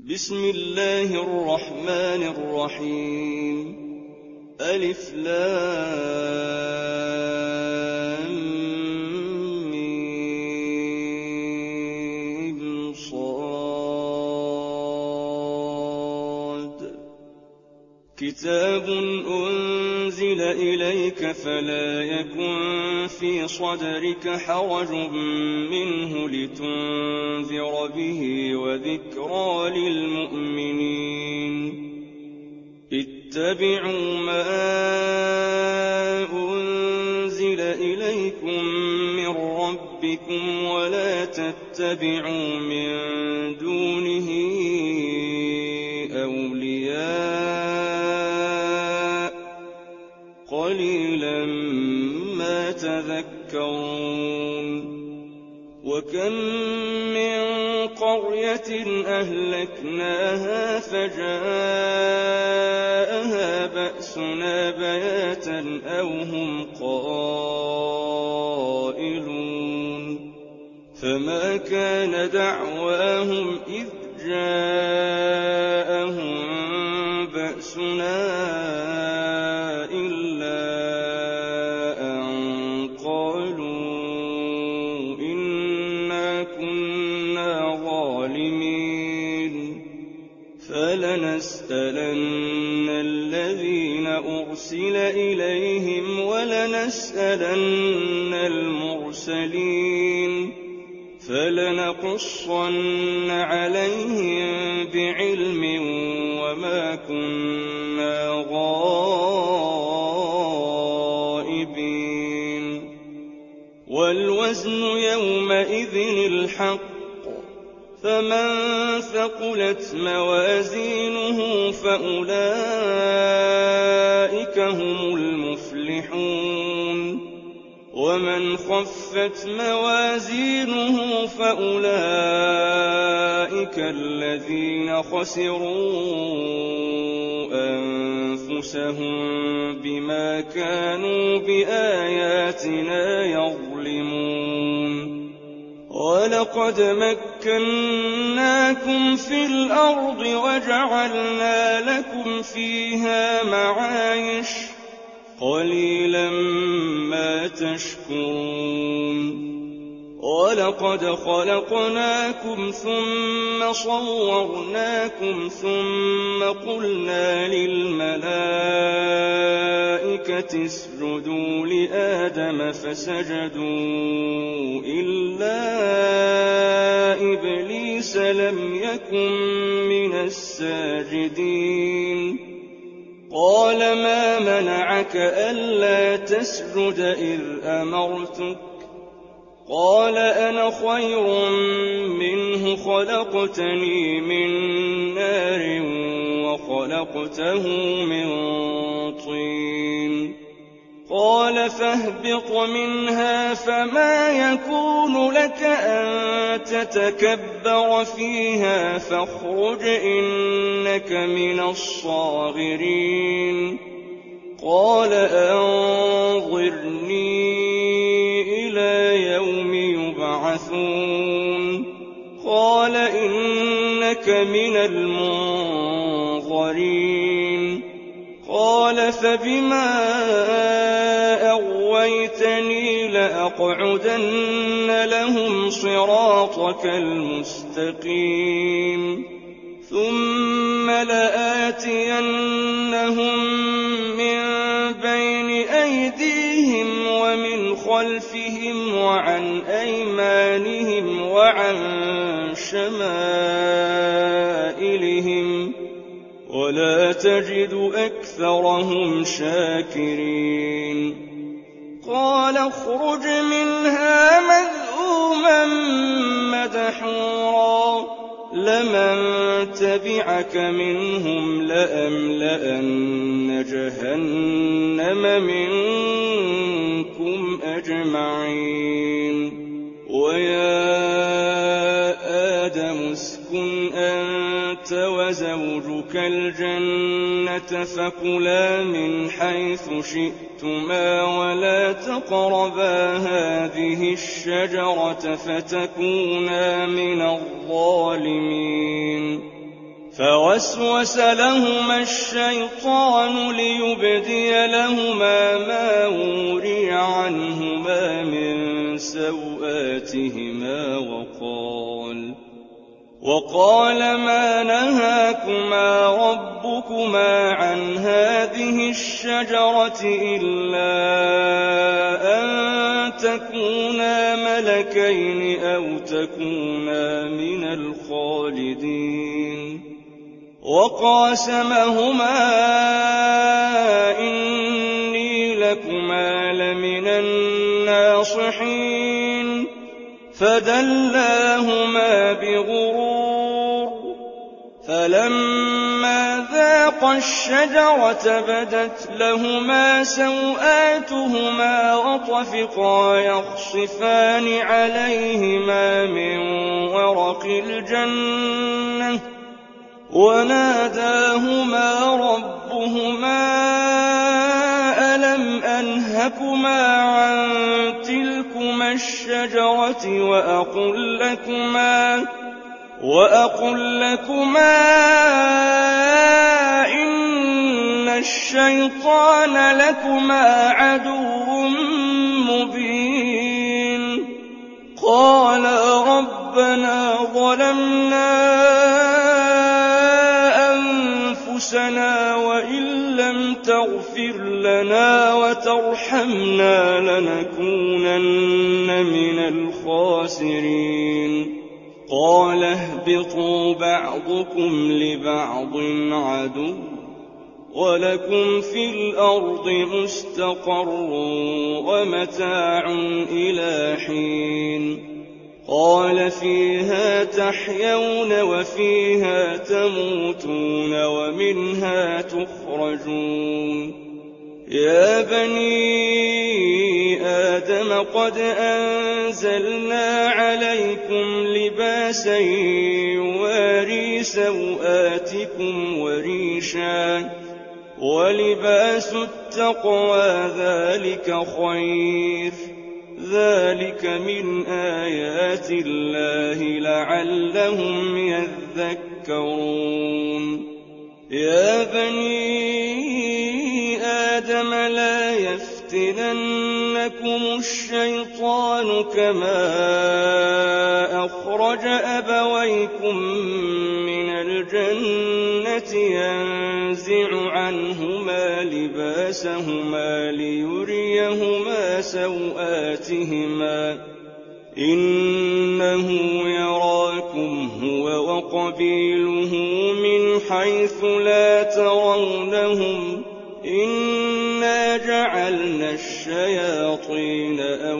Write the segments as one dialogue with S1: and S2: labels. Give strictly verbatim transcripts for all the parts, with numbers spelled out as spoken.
S1: بسم الله الرحمن الرحيم. ألف لام ميم صاد. كتاب أنزل إليك فلا يكن في صدرك حرج منه لتنذر به وذكرى للمؤمنين. اتبعوا ما أنزل إليكم من ربكم ولا تتبعوا من دونه أولياء قليلا ما تذكرون. وكم من قرية أهلكناها فجاءها بأسنا بياتا أو هم قائلون. فما كان دعواهم إذ جاءهم بأسنا إلا أن قالوا إنا كنا ظالمين. فلنسألن الذين أرسل إليهم ولنسألن المرسلين. فلنقصن عليهم بعلم وما كنا غائبين. والوزن يومئذ الحق، فمن ثقلت موازينه فأولئك هم المفلحون. ومن خفت موازينه فأولئك الذين خسروا أنفسهم بما كانوا بآياتنا يظلمون. ولقد مكناكم في الأرض وجعلنا لكم فيها معايش قليلا ما تشكرون. ولقد خلقناكم ثم صورناكم ثم قلنا للملائكة اسجدوا لآدم فسجدوا إلا إبليس لم يكن من الساجدين. قال ما منعك ألا تسجد إذ أمرتك؟ قال أنا خير منه خلقتني من نار وخلقته من طين. قال فاهبط منها فما يكون لك أن تتكبر فيها فاخرج إنك من الصاغرين. قال أنظرني إلى يوم يبعثون. قال إنك من المنظرين. قال فبما أغويتني لأقعدن لهم صراطك المستقيم ثم لآتينهم من بين أيديهم ومن خلفهم وعن أيمانهم وعن شمائلهم ولا تجد أكثرهم شاكرين. قال اخرج منها مذءوما مدحورا لمن تبعك منهم لأملأن جهنم منكم أجمعين. ويا آدم اسكن أنت وزوجك الجنة فكلا من حيث شئتما ولا تقربا هذه الشجرة فتكونا من الظالمين. فوسوس لهما الشيطان ليبدي لهما ما وري عنهما من سوآتهما وقال وقال ما نهاكما ربكما عن هذه الشجرة إلا أن تكونا ملكين أو تكونا من الخالدين وقاسمهما إني لكما لمن الناصحين فدلاهما بغرور فلما ذاقا الشجرة بدت لهما سوآتهما وطفقا يخصفان عليهما من ورق الجنة وناداهما ربهما ألم أنهكما عن تلكما الشجرة وأقل لكما وأقل لكما إن الشيطان لكما عدو مبين قالا ربنا ظلمنا أنفسنا وإن لم تغفر لنا وترحمنا لنكونن من الخاسرين قال اهبطوا بعضكم لبعض عدو ولكم في الأرض مستقر ومتاع إلى حين قال فيها تحيون وفيها تموتون ومنها تخرجون يا بني آدم قد أنزلنا عليكم لباسا يواري سوآتكم وريشا ولباس التقوى ذلك خير ذلك من آيات الله لعلهم يذكرون يا بني آدم لا يفتننكم الشيطان كما أخرج أبويكم من الجنة ينزع عنهما لباسهما ليريهما سوآتهما إنه يراكم هو وقبيله من حيث لا ترونهم إنا جعلنا الشياطين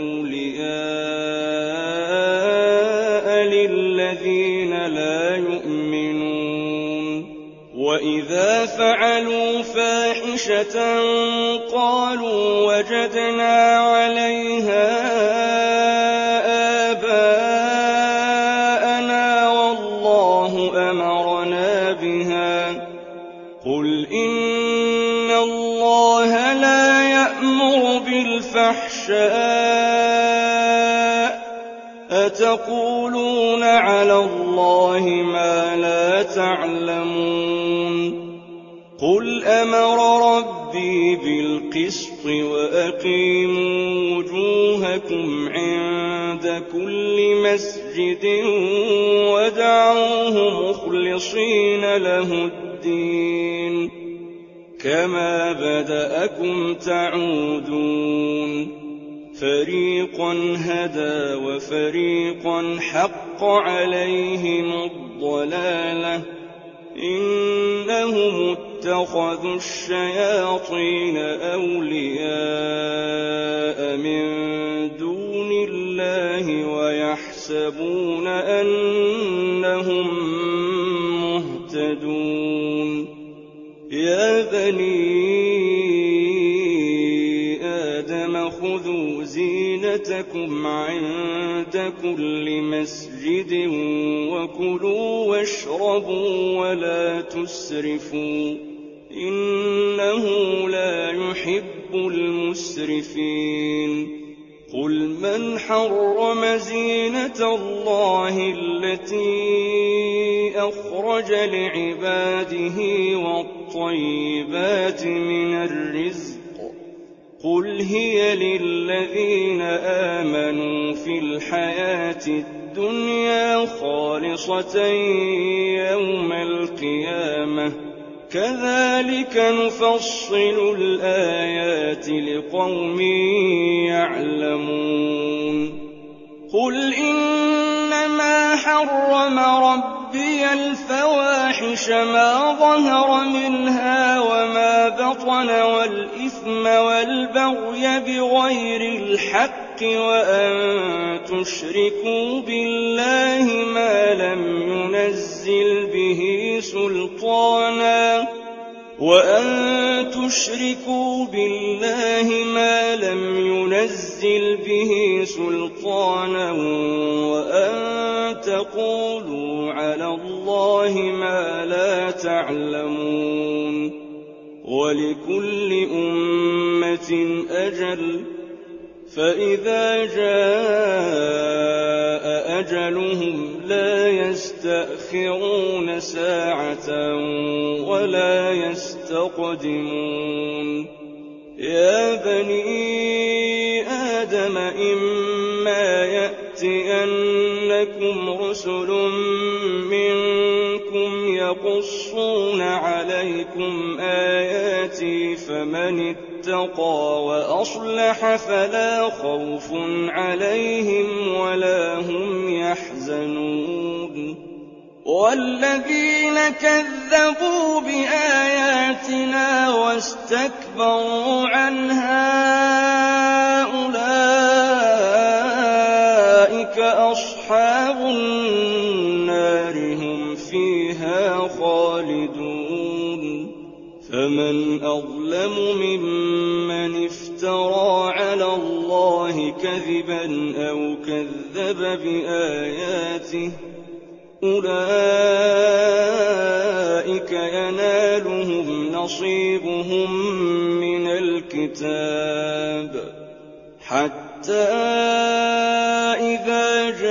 S1: أولياء للذين لا يؤمنون وإذا فعلوا فاحشة قالوا وجدنا عليها آباءنا والله أمرنا بها قل إن الله لا يأمر بالفحشاء أتقولون على الله ما لا تعلمون قل أمر ربي بالقسط وأقيموا وجوهكم عند كل مسجد وادعوه مخلصين له الدين كما بدأكم تعودون فريقا هدى وفريقا حق عليهم الضلالة إنهم اتخذوا الشياطين أولياء من دون الله ويحسبون أنهم مهتدون يا بني آدم خذوا زينتكم عند كل مسجد وكلوا واشربوا ولا تسرفوا إنه لا يحب المسرفين قُلْ مَنْ حَرَّمَ زِينَةَ اللَّهِ الَّتِي أَخْرَجَ لِعِبَادِهِ وَالطَّيِّبَاتِ مِنَ الرِّزْقِ ۚ قُلْ هِيَ لِلَّذِينَ آمَنُوا فِي الْحَيَاةِ الدُّنْيَا خَالِصَةً يَوْمَ الْقِيَامَةِ ۗ كَذَٰلِكَ نُفَصِّلُ الْآيَاتِ لِقَوْمٍ يَعْلَمُونَ قُلْ إِنَّمَا حَرَّمَ رَبِّيَ الْفَوَاحِشَ مَا ظَهَرَ مِنْهَا وَمَا بَطَنَ وَالْإِثْمَ وَالْبَغْيَ بِغَيْرِ الْحَقِّ وَأَن تُشْرِكُوا بِاللَّهِ مَا لَمْ يُنَزِّلْ بِهِ سُلْطَانًا وَأَن تُشْرِكُوا بِاللَّهِ مَا لَمْ يُنَزِّلْ بِهِ سُلْطَانًا وَأَن تَقُولُوا عَلَى اللَّهِ مَا لَا تَعْلَمُونَ وَلِكُلِّ أُمَّةٍ أَجَلٌ ۖ فَإِذَا جَاءَ أَجَلُهُمْ لَا يَسْتَأْخِرُونَ سَاعَةً وَلَا يَسْتَقْدِمُونَ يَا بَنِي آدَمَ إِمَّا يَأْتِيَنَّكُمْ رُسُلٌ مِّنكُمْ يَقُصُّونَ عَلَيْكُمْ آيَاتِي فَمَنِ اتَّقَىٰ وَأَصْلَحَ فَلَا خَوْفٌ عَلَيْهِمْ وَلَا هُمْ يَحْزَنُونَ وَالَّذِينَ كَذَّبُوا بِآيَاتِنَا وَاسْتَكْبَرُوا عَنْهَا أُولَٰئِكَ أَصْحَابُ النَّارِ هُمْ فِيهَا خَالِدُونَ فَمَنْ أَظْلَمُ مِمَّنِ افْتَرَىٰ عَلَى اللَّهِ كَذِبًا أَوْ كَذَّبَ بِآيَاتِهِ ۚ أُولَٰئِكَ يَنَالُهُمْ نَصِيبُهُم مِّنَ الْكِتَابِ حَتَّىٰ إِذَا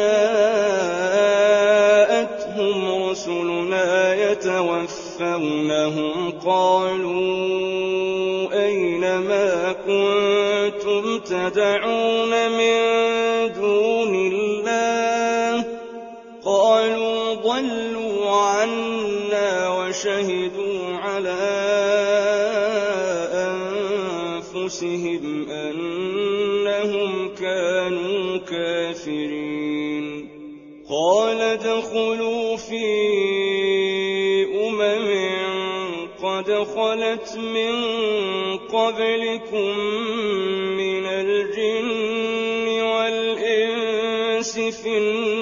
S1: جَاءَتْهُمْ رُسُلُنَا يَتَوَفَّوْنَهُمْ قَالُوا أَيْنَ مَا كُنتُمْ تَدْعُونَ مِن دُونِ اللَّهِ ۖ قَالُوا ضَلُّوا عَنَّا وَشَهِدُوا عَلَىٰ أَنفُسِهِمْ أَنَّهُمْ كَانُوا كَافِرِينَ قَالَ ادْخُلُوا فِي أُمَمٍ قَدْ خَلَتْ مِن قَبْلِكُم مِّنَ الْجِنِّ وَالْإِنسِ فِي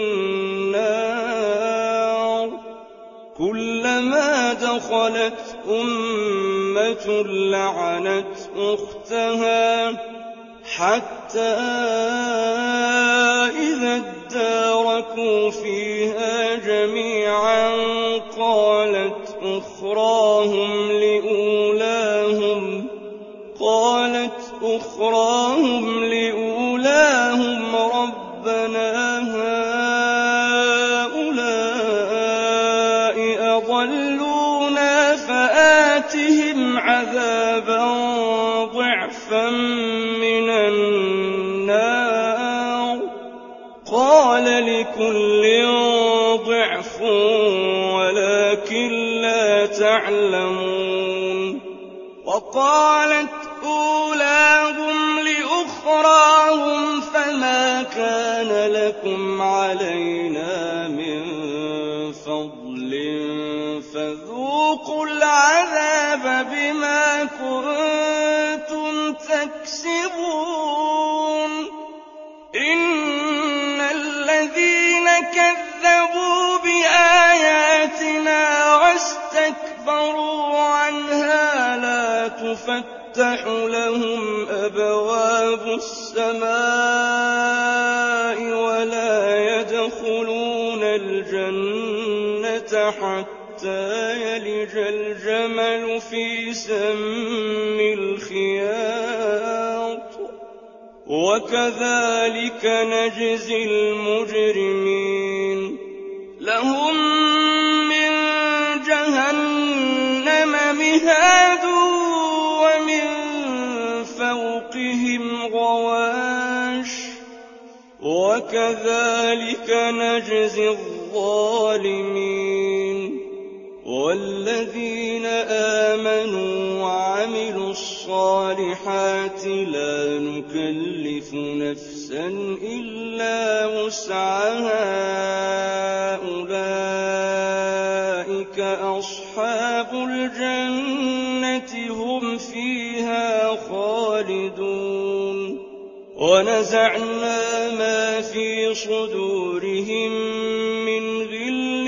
S1: النَّارِ ۖ كُلَّمَا دَخَلَتْ أُمَّةٌ لَّعَنَتْ أُخْتَهَا حَتَّىٰ إِذَا ادَّارَكُوا فِيهَا جَمِيعًا قَالَتْ أُخْرَاهُمْ لِأُولَاهُمْ قَالَتْ أُخْرَاهُمْ لِأُولَاهُمْ رَبَّنَا هَٰؤُلَاءِ أَضَلُّونَا فَآتِهِمْ عَذَابًا ضِعْفًا مِّنَ النَّارِ ۖ قَالَ لِكُلٍّ ضِعْفٌ وَلَٰكِن لَّا تَعْلَمُونَ وَقَالَتْ أُولَاهُمْ لِأُخْرَاهُمْ فَمَا كَانَ لَكُمْ عَلَيْنَا مِن فَضْلٍ فَذُوقُوا الْعَذَابَ بِمَا كُنتُمْ تَكْسِبُونَ إِنَّ الَّذِينَ كَذَّبُوا بِآيَاتِنَا وَاسْتَكْبَرُوا عَنْهَا لَا تُفَتَّحُ لَهُمْ أَبْوَابُ السَّمَاءِ وَلَا يَدْخُلُونَ الْجَنَّةَ حَتَّىٰ يَلِجَ الْجَمَلُ فِي سَمِّ الْخِيَاطِ وكذلك نجزي المجرمين لهم من جهنم مهاد ومن فوقهم غواش وكذلك نجزي الظالمين والذين آمنوا وعملوا الصالحات لا نكلف نفسا إلا وسعها أولئك أصحاب الجنة هم فيها خالدون ونزعنا ما في صدورهم من غل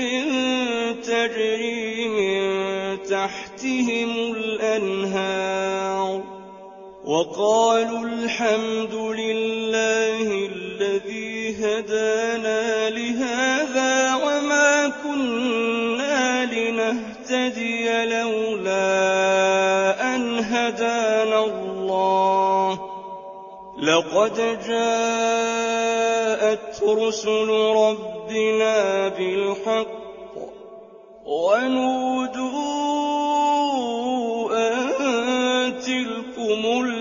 S1: تجري من تحتهم الأنهار وقالوا الحمد لله الذي هدانا لهذا وما كنا لنهتدي لولا أن هدانا الله لقد جاءت رسل ربنا بالحق ونودوا أن تلكم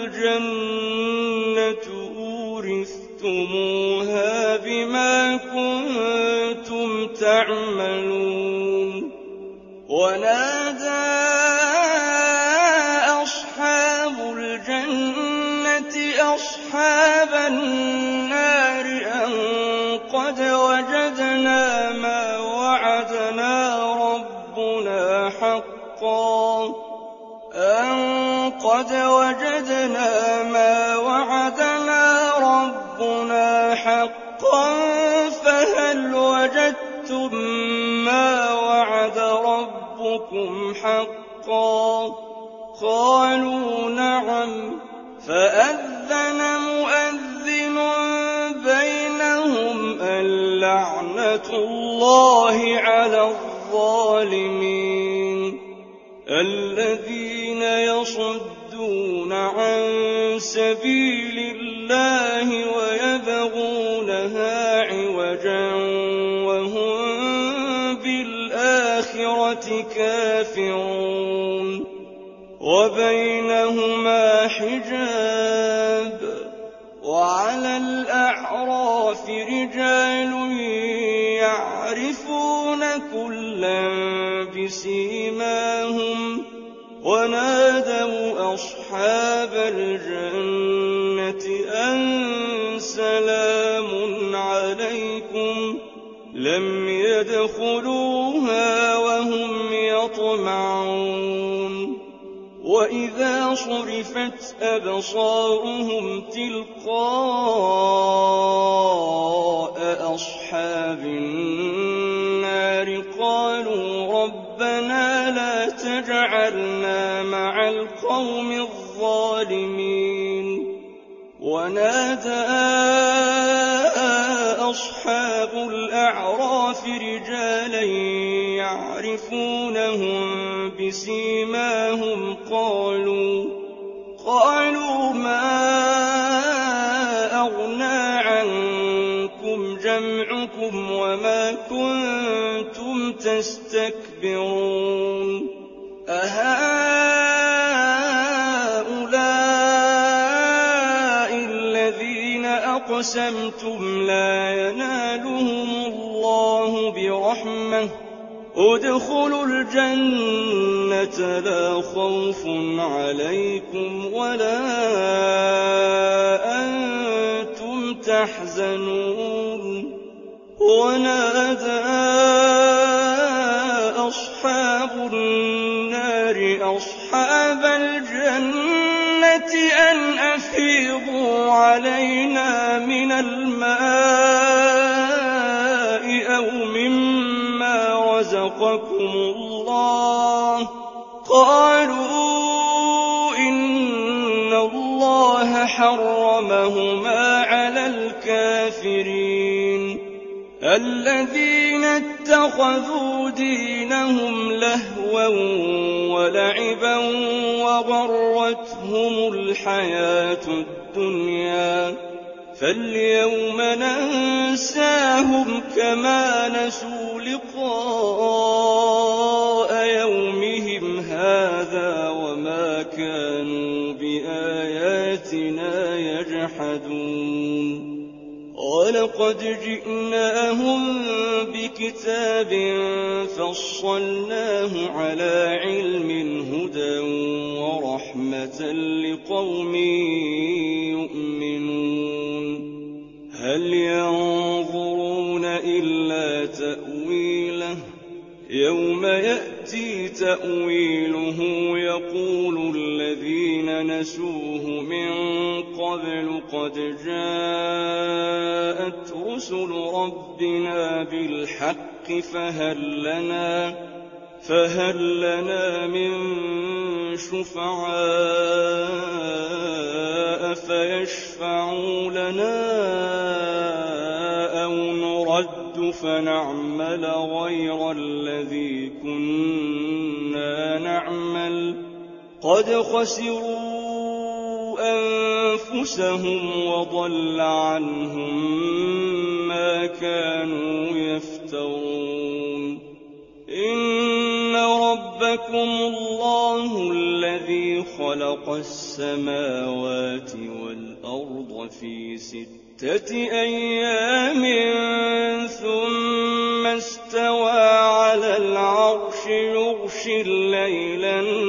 S1: الجنة أورثتموها بما كنتم تعملون ونادى أصحاب الجنة أصحاب النار أن قد وجدنا ما وعدنا ربنا حقا أن قد وجدنا ما وعدنا ربنا حقا فهل وجدتم ما وعد ربكم حقا قالوا نعم فأذن مؤذن بينهم اللعنة الله على الظالمين الذين يصدون عن سبيل الله ويبغونها عوجا وهم بالآخرة كافرون وبينهما حجاب وعلى الأعراف رجال يعرفون كلا بسيماهم ونادوا أصحاب الجنة أن سلام عليكم لم يدخلوها وهم يطمعون وإذا صرفت أبصارهم تلقاء أصحاب النار قالوا ربنا لا تجعلنا مع القوم الظالمين ونادى أصحاب الأعراف رجالا يعرفونهم بسيماهم قالوا قالوا ما أغنى عنكم جمعكم وما كنتم تستكبرون أهؤلاء الذين أقسمتم لا ينالهم الله برحمة ادخلوا الجنة لا خوف عليكم ولا أنتم تحزنون ونادى أصحاب النار أصحاب الجنة أن أفيضوا علينا من الماء أو مما رزقكم الله قالوا إن الله حرمهما على الكافرين الذين اتخذوا دينهم لهوا ولعبا وغرتهم الحياة الدنيا فاليوم ننساهم كما نسوا لقاء يومهم هذا وما كانوا بآياتنا يجحدون ولقد جئناهم بكتاب فصلناه على علم هدى ورحمة لقوم يؤمنون هل ينظرون إلا تأويله يوم يأتي تأويله يقول الذين نسوه من قبل قد جاءت رسل ربنا بالحق فهل لنا فهل لنا من شفعاء فيشفعوا لنا أو نرد فنعمل غير الذي كنا نعمل قد خسروا أنفسهم وضل عنهم ما كانوا يفترون إن ربكم الله الذي خلق السماوات والأرض في ستة أيام ثم استوى على العرش يغشي الليل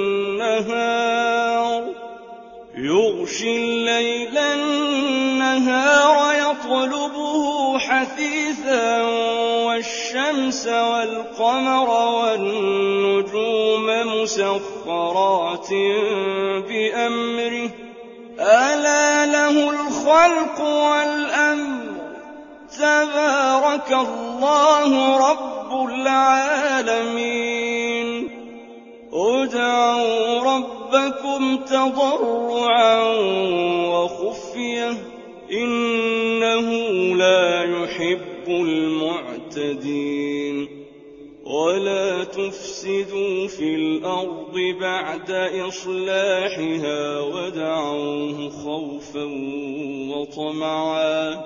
S1: النهار يغشي الليل النهار يطلبه حثيثا والشمس والقمر والنجوم مسخرات بأمره ألا له الخلق والأمر تبارك الله رب العالمين ادعوا ربكم تضرعا وخفية إنه لا يحب المعتدين ولا تفسدوا في الأرض بعد إصلاحها ودعوه خوفا وطمعا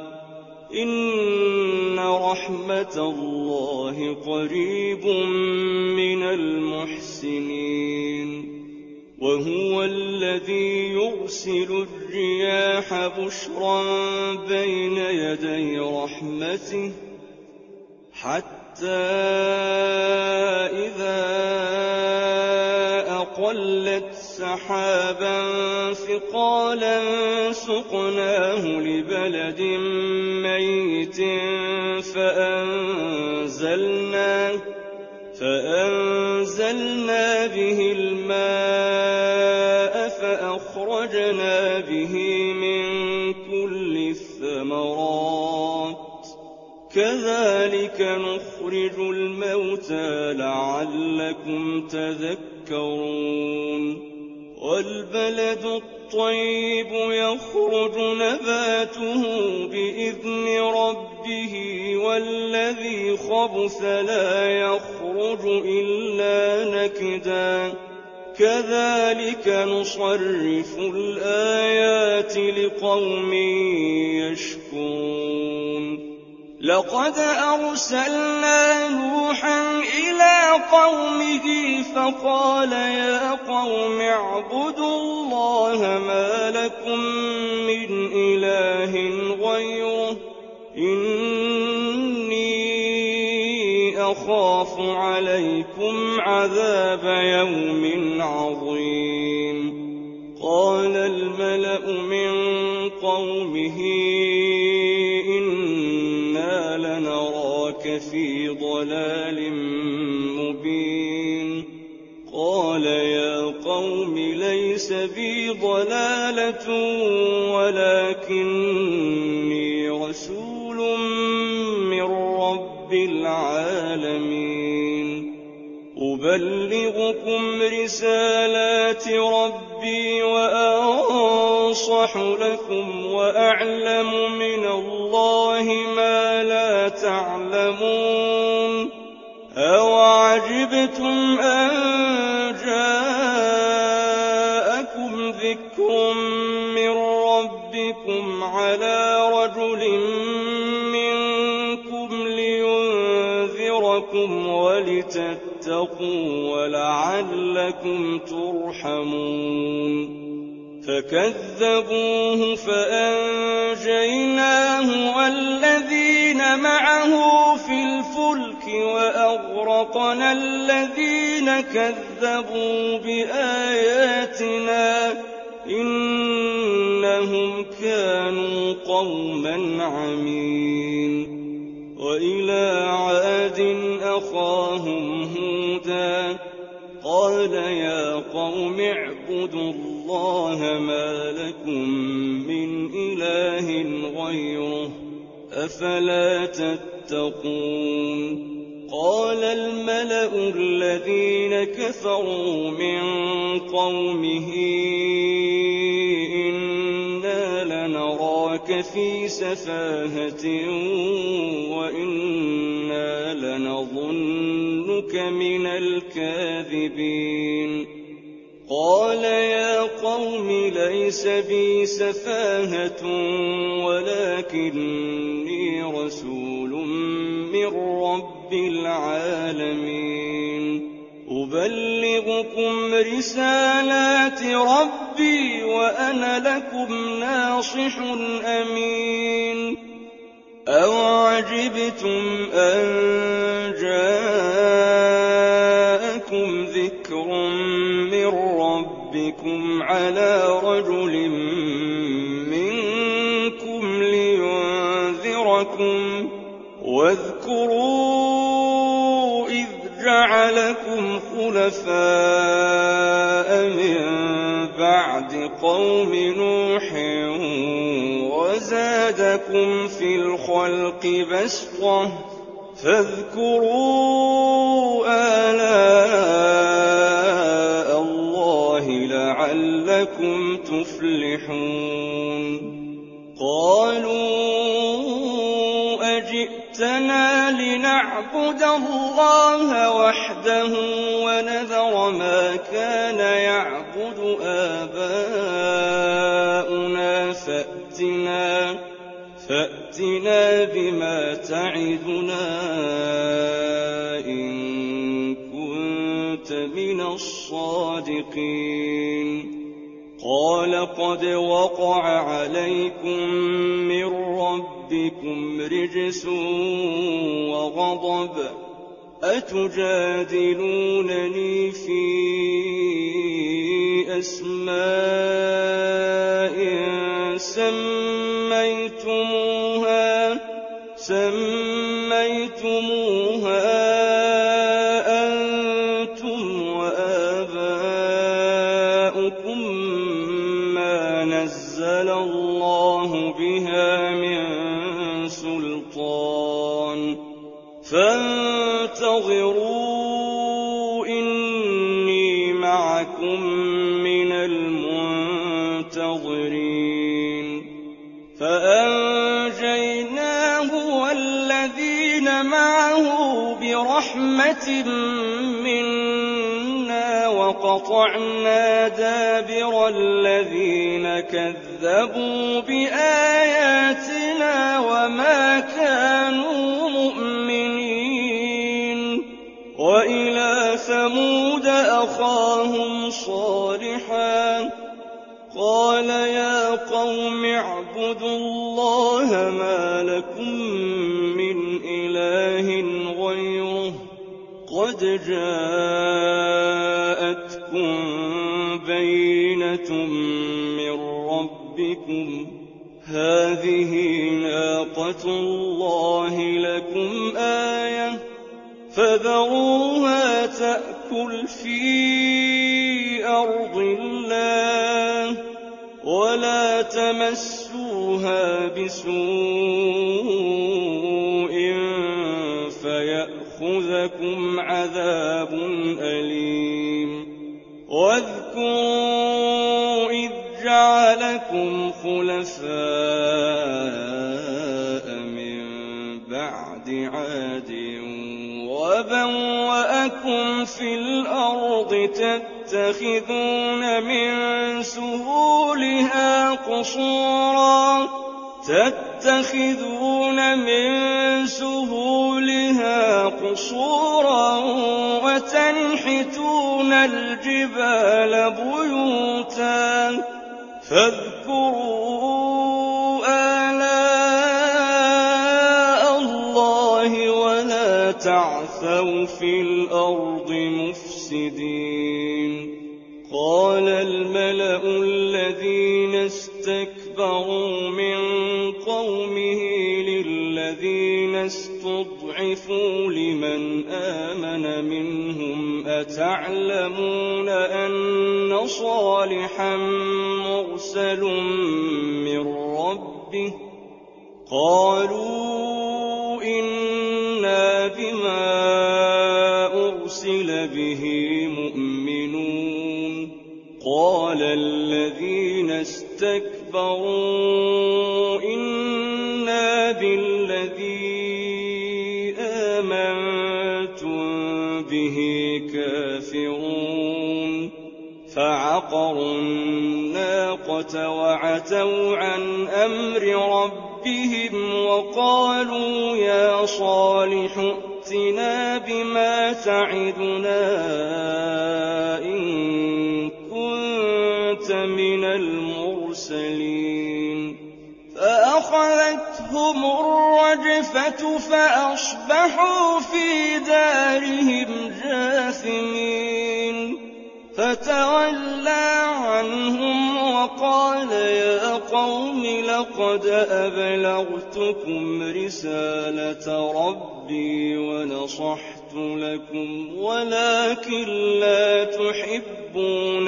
S1: إن رحمة الله قريب من المحسنين وهو الذي يرسل الرياح بشرا بين يدي رحمته حتى إذا أقلت سحابا ثقالا سقناه لبلد ميت فأنزلنا فأنزلنا به الماء فأخرجنا به من كل الثمرات كذلك نخرج الموتى لعلكم تذكرون والبلد الطيب يخرج نباته بإذن ربه والذي خبث لا يخرج إلا نكدا كذلك نصرف الآيات لقوم يشكرون لقد أرسلنا نوحا إلى قومه فقال يا قوم اعبدوا الله ما لكم من إله غيره إني أخاف عليكم عذاب يوم عظيم قال الملأ من قومه إنا لنراك في ضلال مبين قال يا قوم ليس بي ضلالة ولكني رسول من رب العالمين أبلغكم رسالات ربي وأنصح لكم وأعلم من الله ما لا تعلمون أوعجبتم أن جاءكم ذكر من ربكم على رجل وَلِتَتَّقُوا وَلَعَلَّكُمْ تُرْحَمُونَ فَكَذَّبُوهُ فَأَنجَيْنَاهُ وَالَّذِينَ مَعَهُ فِي الْفُلْكِ وَأَغْرَقْنَا الَّذِينَ كَذَّبُوا بِآيَاتِنَا ۚ إِنَّهُمْ كَانُوا قَوْمًا عَمِينَ وَإِلَىٰ عَادٍ أَخَاهُمْ هُودًا قَالَ يَا قَوْمِ اعْبُدُوا اللَّهَ مَا لَكُم مِّنْ إِلَٰهٍ غَيْرُهُ أَفَلَا تَتَّقُونَ قَالَ الْمَلَأُ الَّذِينَ كَفَرُوا مِن قَوْمِهِ إِنَّا لَنَرَاكَ فِي سَفَاهَةٍ وَإِنَّا لَنَظُنُّكَ مِنَ الْكَاذِبِينَ قَالَ يَا قَوْمِ لَيْسَ بِي سَفَاهَةٌ وَلَٰكِنِّي رَسُولٌ مِّن رَّبِّ الْعَالَمِينَ أُبَلِّغُكُمْ رِسَالَاتِ رَبِّي وَأَنَا لَكُمْ نَاصِحٌ أَمِينٌ أَوَعَجِبْتُمْ أَن جَاءَكُمْ ذِكْرٌ مِّن رَّبِّكُمْ عَلَىٰ رَجُلٍ مِّنكُمْ لِيُنذِرَكُمْ ۚ وَاذْكُرُوا إِذْ جَعَلَكُمْ خُلَفَاءَ مِن بَعْدِ قَوْمِ نُوحٍ وَزَادَكُمْ فِي الْخَلْقِ بَسْطَةً ۖ فاذكروا آلاء اللَّهِ لَعَلَّكُمْ تُفْلِحُونَ قَالُوا أَجِئْتَنَا لِنَعْبُدَ اللَّهَ وَحْدَهُ وَنَذَرَ مَا كَانَ يَعْبُدُ آبَاؤُنَا فَأْتِنَا فَأْتِنَا بِمَا تَعِدُنَا إِن كُنتَ مِنَ الصَّادِقِينَ قَالَ قَدْ وَقَعَ عَلَيْكُم مِّن رَّبِّكُمْ رِجْسٌ وَغَضَبٌ أَتُجَادِلُونَنِي فِي أَسْمَاءٍ سَمَّيْتُمُوهَا سَمَّيْتُمُوهَا أَنتُمْ وَآبَاؤُكُم مَّا نَزَّلَ اللَّهُ بِهَا مِن سُلْطَانٍ فَانتَظِرُوا إِنِّي مَعَكُم مِّنَ الْمُنتَظِرِينَ فَأَنجَيْنَاهُ وَالَّذِينَ مَعَهُ بِرَحْمَةٍ مِّنَّا وَقَطَعْنَا دَابِرَ الَّذِينَ كَذَّبُوا بِآيَاتِنَا وَمَا كَانُوا مُؤْمِنِينَ وَإِلَىٰ ثَمُودَ أَخَاهُمْ صَالِحًا قَالَ يَا قَوْمِ اعْبُدُوا اللَّهَ مَا لَكُم مِّنْ إِلَٰهٍ غَيْرُهُ قَدْ جَاءَتْكُم بَيِّنَةٌ مِّن رَّبِّكُمْ ۖ هَٰذِهِ نَاقَةُ اللَّهِ لَكُمْ آيَةً فَذَرُوهَا تَأْكُلْ فِي أَرْضِ اللَّهِ وَلَا تَمَسُّوهَا بِسُوءٍ فَيَأْخُذَكُمْ عَذَابٌ أَلِيمٌ وَاذْكُرُوا إِذْ جَعَلَكُمْ خُلَفَاءَ مِن بَعْدِ عَادٍ وَبَوَّأَكُمْ فِي الْأَرْضِ تَتَّخِذُونَ مِن سُهُولِهَا قُصُورًا تتخذون من سهولها قصورا وتنحتون الجبال بيوتا فاذكروا آلاء الله ولا تعثوا في الأرض مفسدين قال الملأ الذين استكبروا من قومه للذين استضعفوا لمن آمن منهم أتعلمون أن صالحا مرسل من ربه قالوا إنا بما أرسل به مؤمنون قال الذين استكبروا إنا بالذي آمنتم به كافرون فعقروا الناقة وعتوا عن أمر ربهم وقالوا يا صالح ائتنا بما تعدنا إن كنت من المرسلين فأخذتهم الرجفة فأصبحوا في دارهم جاثمين فتولى عنهم وقال يا قوم لقد أبلغتكم رسالة ربي ونصحت لكم ولكن لا تحبون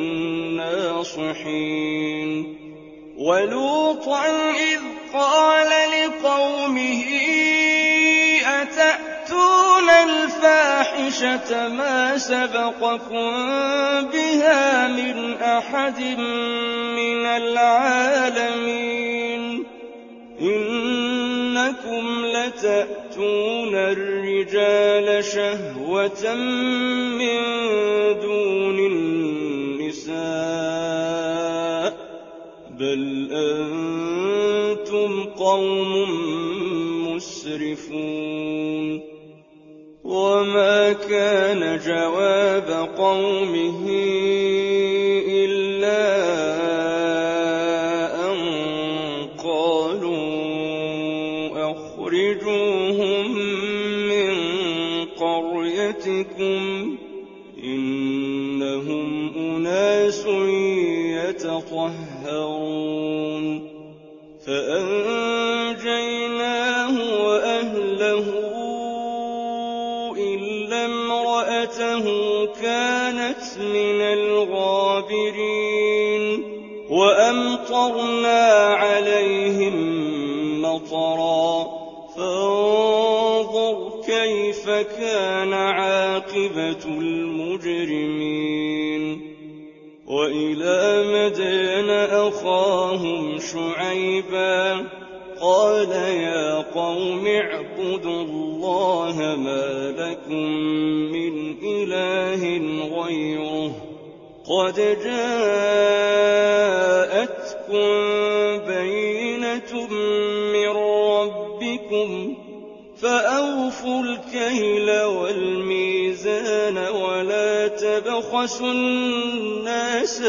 S1: الناصحين ولوطا إذ قال لقومه أتأتون الفاحشة ما سبقكم بها من أحد من العالمين إنكم لتأتون الرجال شهوة من دون النساء بل أنتم قوم مسرفون وما كان جواب قومه إلا أن قالوا أخرجوهم من قريتكم إنهم أناس يتطهرون فأنجيناه وأهله إلا امرأته كانت من الغابرين وأمطرنا عليهم مطرا فانظر كيف كان عاقبة المجرمين وإلى مدين أخاهم شعيبا قال يا قوم اعبدوا الله ما لكم من إله غيره قد جاءتكم بينة من ربكم فأوفوا الكيل والميزان ولا تبخسوا الناس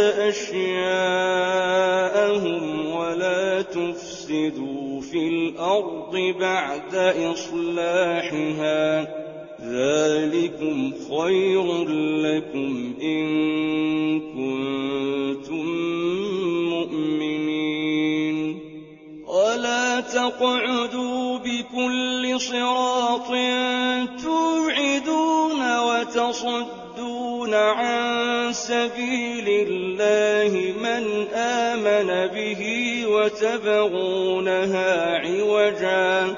S1: أشياءهم ولا تفسدوا في الأرض بعد إصلاحها ذلكم خير لكم إن كنتم مؤمنين ولا تقعدوا بكل صراط توعدون وتصدون عن سبيل الله من آمن به وتبغونها عوجا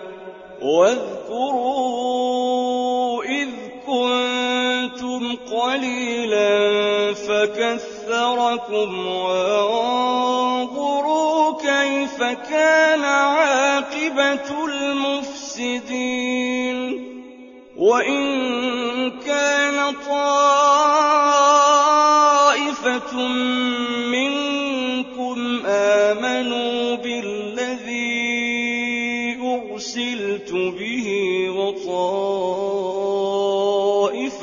S1: واذكروا إذ كنتم قليلا فكثركم وانظروا كيف كان عاقبة المفسدين وإن كان طائفة منكم آمنوا بالذي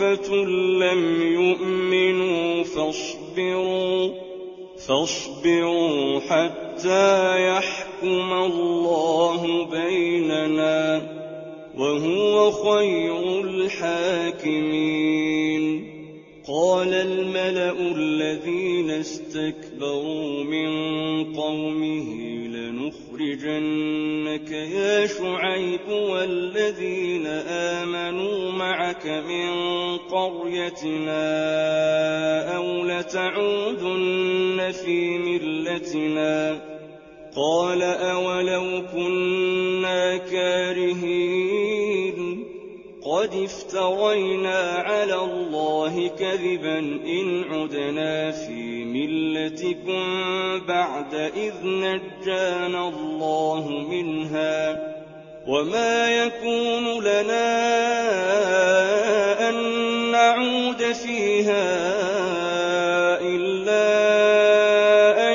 S1: طَائِفَةٌ لَّمْ يُؤْمِنُوا فَاصْبِرُوا فاصبروا حَتَّىٰ يَحْكُمَ اللَّهُ بَيْنَنَا وَهُوَ خَيْرُ الْحَاكِمِينَ قَالَ الْمَلَأُ الَّذِينَ اسْتَكْبَرُوا مِن قَوْمِهِ لَنُخْرِجَنَّكَ يَا شُعَيْبُ وَالَّذِينَ آمَنُوا مَعَكَ مِن قَرْيَتِنَا أَوْ لَتَعُودُنَّ فِي مِلَّتِنَا قَالَ أَوَلَوْ كُنَّا كَارِهِينَ قَدِ افْتَرَيْنَا عَلَى اللَّهِ كَذِبًا إِنْ عُدْنَا فِي مِلَّتِكُمْ بَعْدَ إِذْ نَجَّانَا اللَّهُ مِنْهَا وَمَا يَكُونُ لَنَا أَن نَّعُودَ فِيهَا إِلَّا أَن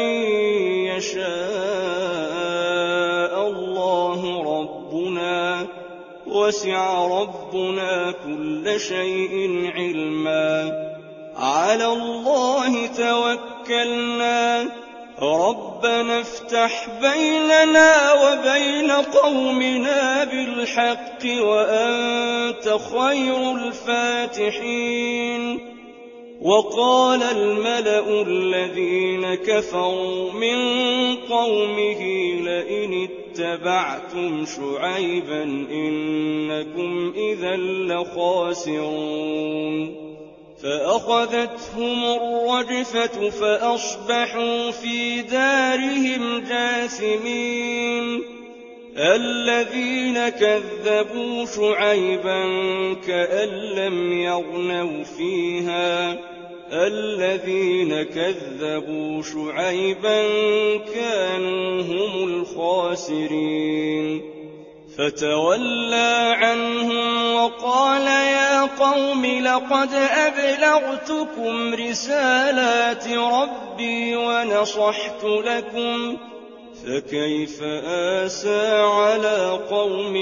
S1: يَشَاءَ اللَّهُ رَبُّنَا وَسِعَ رَبُّنَا كُلَّ شَيْءٍ عِلْمًا عَلَى اللَّهِ تَوَكَّلْنَا رَبَّنَا افْتَحْ بَيْنَنَا وَبَيْنَ قَوْمِنَا بِالْحَقِّ وَأَنتَ خَيْرُ الْفَاتِحِينَ وَقَالَ الْمَلَأُ الَّذِينَ كَفَرُوا مِن قَوْمِهِ لَئِنِ اتَّبَعْتُمْ شُعَيْبًا إِنَّكُمْ إِذًا لَّخَاسِرُونَ فَأَخَذَتْهُمُ الرَّجْفَةُ فَأَصْبَحُوا فِي دَارِهِمْ جَاثِمِينَ الَّذِينَ كَذَّبُوا شُعَيْبًا كَأَن لَّمْ يَغْنَوْا فِيهَا الَّذِينَ كَذَّبُوا شُعَيْبًا كَانُوا هُمُ الْخَاسِرِينَ فَتَوَلَّىٰ عَنْهُمْ وَقَالَ يَا قَوْمِ لَقَدْ أَبْلَغْتُكُمْ رِسَالَاتِ رَبِّي وَنَصَحْتُ لَكُمْ فَكَيْفَ آسَىٰ عَلَىٰ قَوْمٍ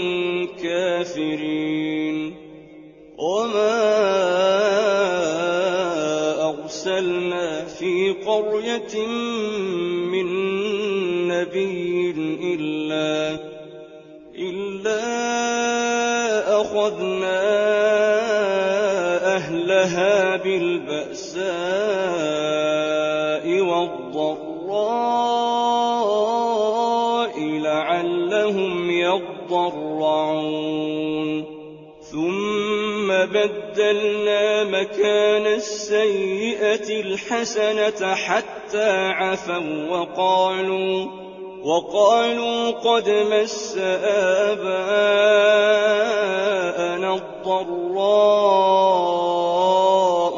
S1: كَافِرِينَ وَمَا أَرْسَلْنَا فِي قَرْيَةٍ مِّن نَّبِيٍّ إِلَّا إِلَّا أَخَذْنَا أَهْلَهَا بِالْبَأْسَاءِ وَالضَّرَّاءِ لَعَلَّهُمْ يَضَّرَّعُونَ ثُمَّ بَدَّلْنَا مَكَانَ السَّيِّئَةِ الْحَسَنَةَ حَتَّىٰ عَفَوا وَّقَالُوا وَقَالُوا قَدْ مَسَّ آبَاءَنَا الضَّرَّاءُ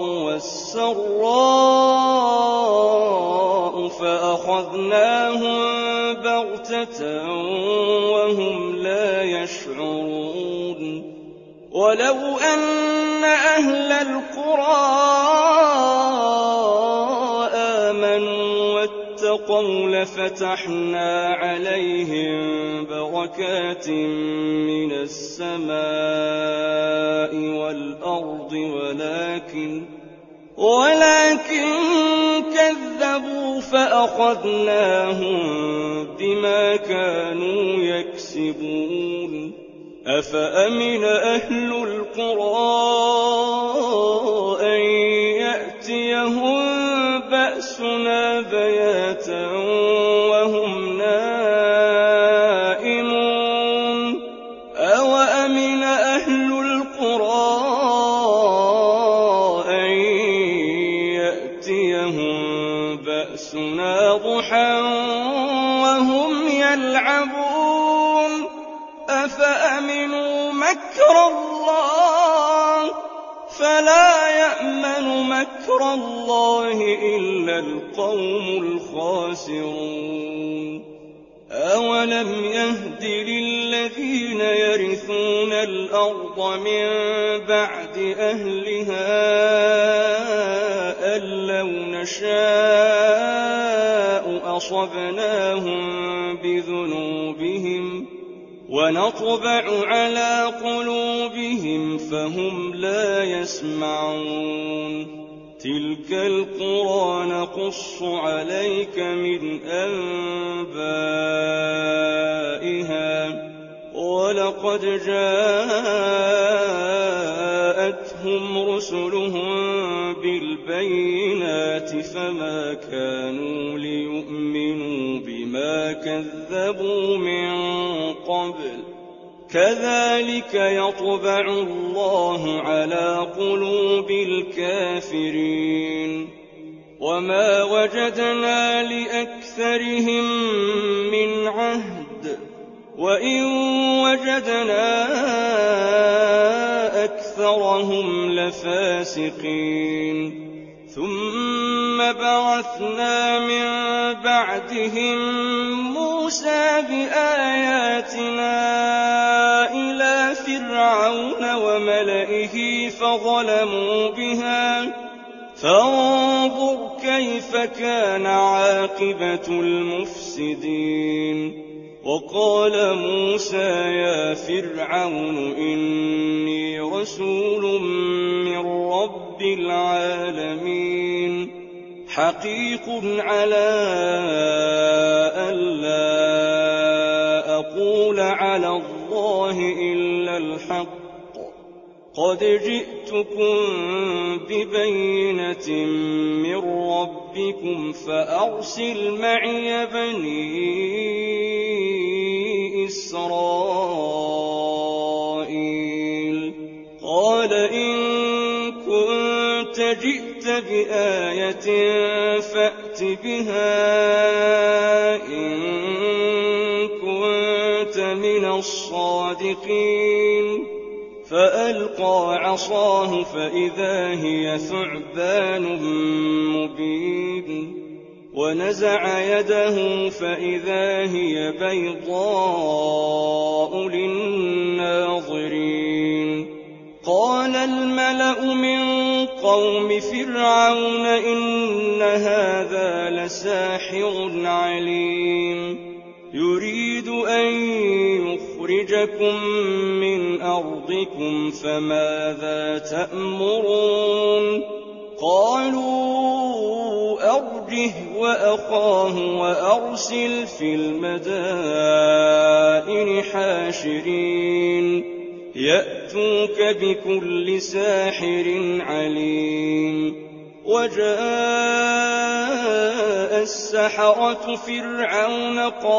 S1: وَالسَّرَّاءُ فَأَخَذْنَاهُم بَغْتَةً وَهُمْ لَا يَشْعُرُونَ وَلَوْ أَنَّ أَهْلَ الْقُرَىٰ آمَنُوا وَاتَّقَوْا لَفَتَحْنَا عَلَيْهِم بَرَكَاتٍ مِّنَ السَّمَاءِ وَالْأَرْضِ وَلَٰكِن وَلَٰكِن كَذَّبُوا فَأَخَذْنَاهُم بِمَا كَانُوا يَكْسِبُونَ أَفَأَمِنَ أَهْلُ الْقُرَىٰ أَن يَأْتِيَهُم بَأْسُنَا بَيَاتًا وَهُمْ نَائِمُونَ أَوَأَمِنَ أَهْلُ الْقُرَىٰ أَن يَأْتِيَهُم بَأْسُنَا ضُحًى وَهُمْ يَلْعَبُونَ أَفَأَمِنُوا مَكْرَ اللَّهِ فَلَا يَأْمَنُ مَكْرَ اللَّهِ إِلَّا الْقَوْمُ الْخَاسِرُونَ أَوَلَمْ يَهْدِ لِلَّذِينَ يَرِثُونَ الْأَرْضَ مِن بَعْدِ أَهْلِهَا أَن لَّوْ نَشَاءُ أَصَبْنَاهُم بِذُنُوبِهِمْ ونطبع على قلوبهم فهم لا يسمعون تلك القرى نقص عليك من أنبائها ولقد جاءتهم رسلهم بالبينات فما كانوا ليؤمنوا بما كذبوا من قبل كذلك يطبع الله على قلوب الكافرين وما وجدنا لأكثرهم من عهد وإن وجدنا أكثرهم لفاسقين ثم بعثنا من بعدهم موسى بآياتنا إلى فرعون وملئه فظلموا بها فانظر كيف كان عاقبة المفسدين وقال موسى يا فرعون إني رسول من رب العالمين حقيق على ألا أقول على الله إلا الحق قد جئتكم ببينة من ربكم فأرسل معي بني إسرائيل قال إن كنت جئت بآية فأت بها إن كنت من الصادقين فألقى عصاه فإذا هي ثعبان مبين ونزع يده فإذا هي بيضاء للناظرين قال الملأ من قوم فرعون إن هذا لساحر عليم يريد أن يخرجكم من أرضكم فماذا تأمرون قالوا أرجه وأخاه وأرسل في المدائن حاشرين يأتوك بكل ساحر عليم وجاء السحرة فرعون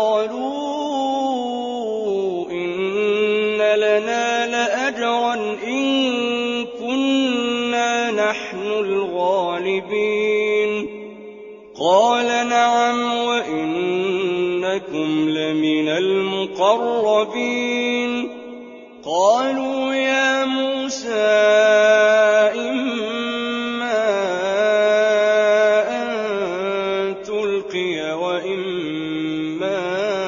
S1: قالوا إن لنا لأجرا إن كنا نحن الغالبين قال نعم وإنكم لمن المقربين قالوا يا موسى إما أن تلقي وإما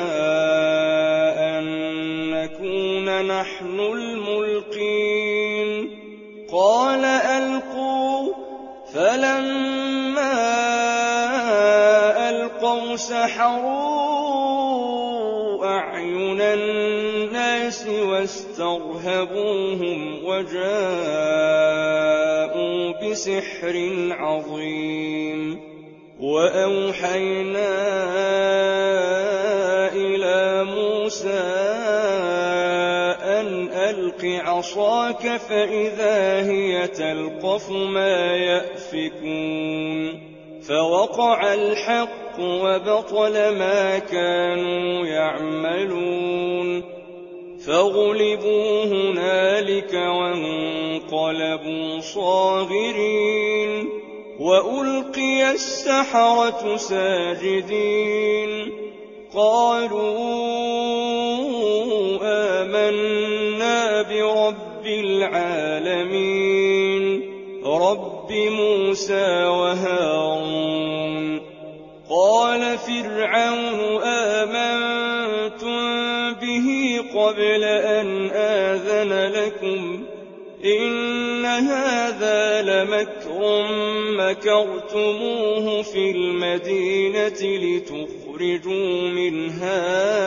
S1: أن نكون نحن الملقين قال ألقوا فلما ألقوا سحروا أعين الناس واسترهبوهم وجاءوا بسحر عظيم وأوحينا إلى موسى أن ألق عصاك فإذا هي تلقف ما يأفكون فوقع الحق وبطل ما كانوا يعملون فغلبوا هنالك وانقلبوا صاغرين وألقي السحرة ساجدين قالوا آمنا برب العالمين رب موسى وهارون قال فرعون آمنتم به قبل أن آذن لكم إن هذا لمكر مكرتموه في المدينة لتخرجوا لِتُخْرِجُوا مِنْهَا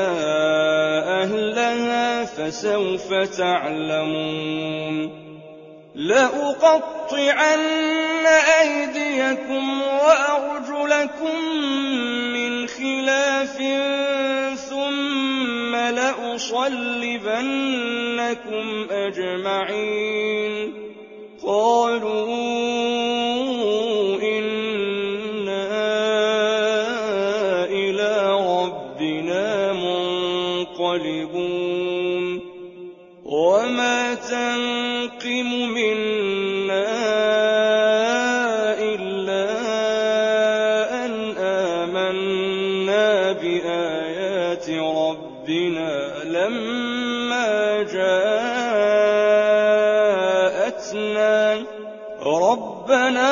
S1: أَهْلَهَا فَسَوْفَ تَعْلَمُونَ لَأُقَطِّعَنَّ أَيْدِيَكُمْ وَأَرْجُلَكُم مِّنْ خِلَافٍ ثُمَّ لَأُصَلِّبَنَّكُمْ أَجْمَعِينَ قَالُوا إِنَّا إِلَىٰ رَبِّنَا مُنقَلِبُونَ وَمَا تَنقِمُ مِنَّا إِلَّا أَنْ آمَنَّا بِآيَاتِ رَبِّنَا لَمَّا جَاءَتْنَا رَبَّنَا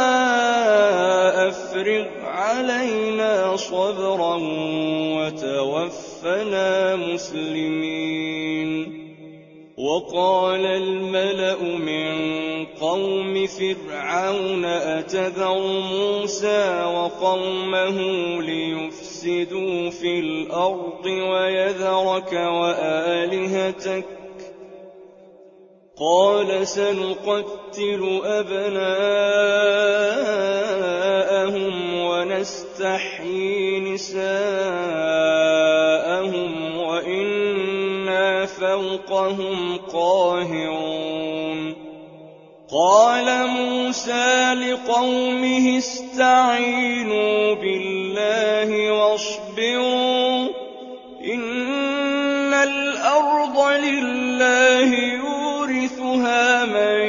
S1: أَفْرِغْ عَلَيْنَا صَبْرًا وَتَوَفَّنَا مُسْلِمِينَ وَقَالَ الْمَلَأُ مِن قَوْمِ فِرْعَوْنَ أَتَذَرُ مُوسَىٰ وَقَوْمَهُ لِيُفْسِدُوا فِي الْأَرْضِ وَيَذَرَكَ وَآلِهَتَكَ ۚ قَالَ سَنُقَتِّلُ أَبْنَاءَهُمْ وَنَسْتَحْيِي نِسَاءَهُمْ وَإِنَّا فَوْقَهُمْ قَاهِرُونَ قَالَ مُوسَىٰ لِقَوْمِهِ اسْتَعِينُوا بِاللَّهِ وَاصْبِرُوا ۖ إِنَّ الْأَرْضَ لِلَّهِ يُورِثُهَا مَن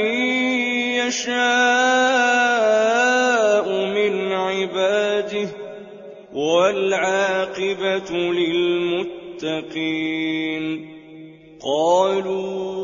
S1: يَشَاءُ مِنْ عِبَادِهِ ۖ وَالْعَاقِبَةُ لِلْمُتَّقِينَ قَالُوا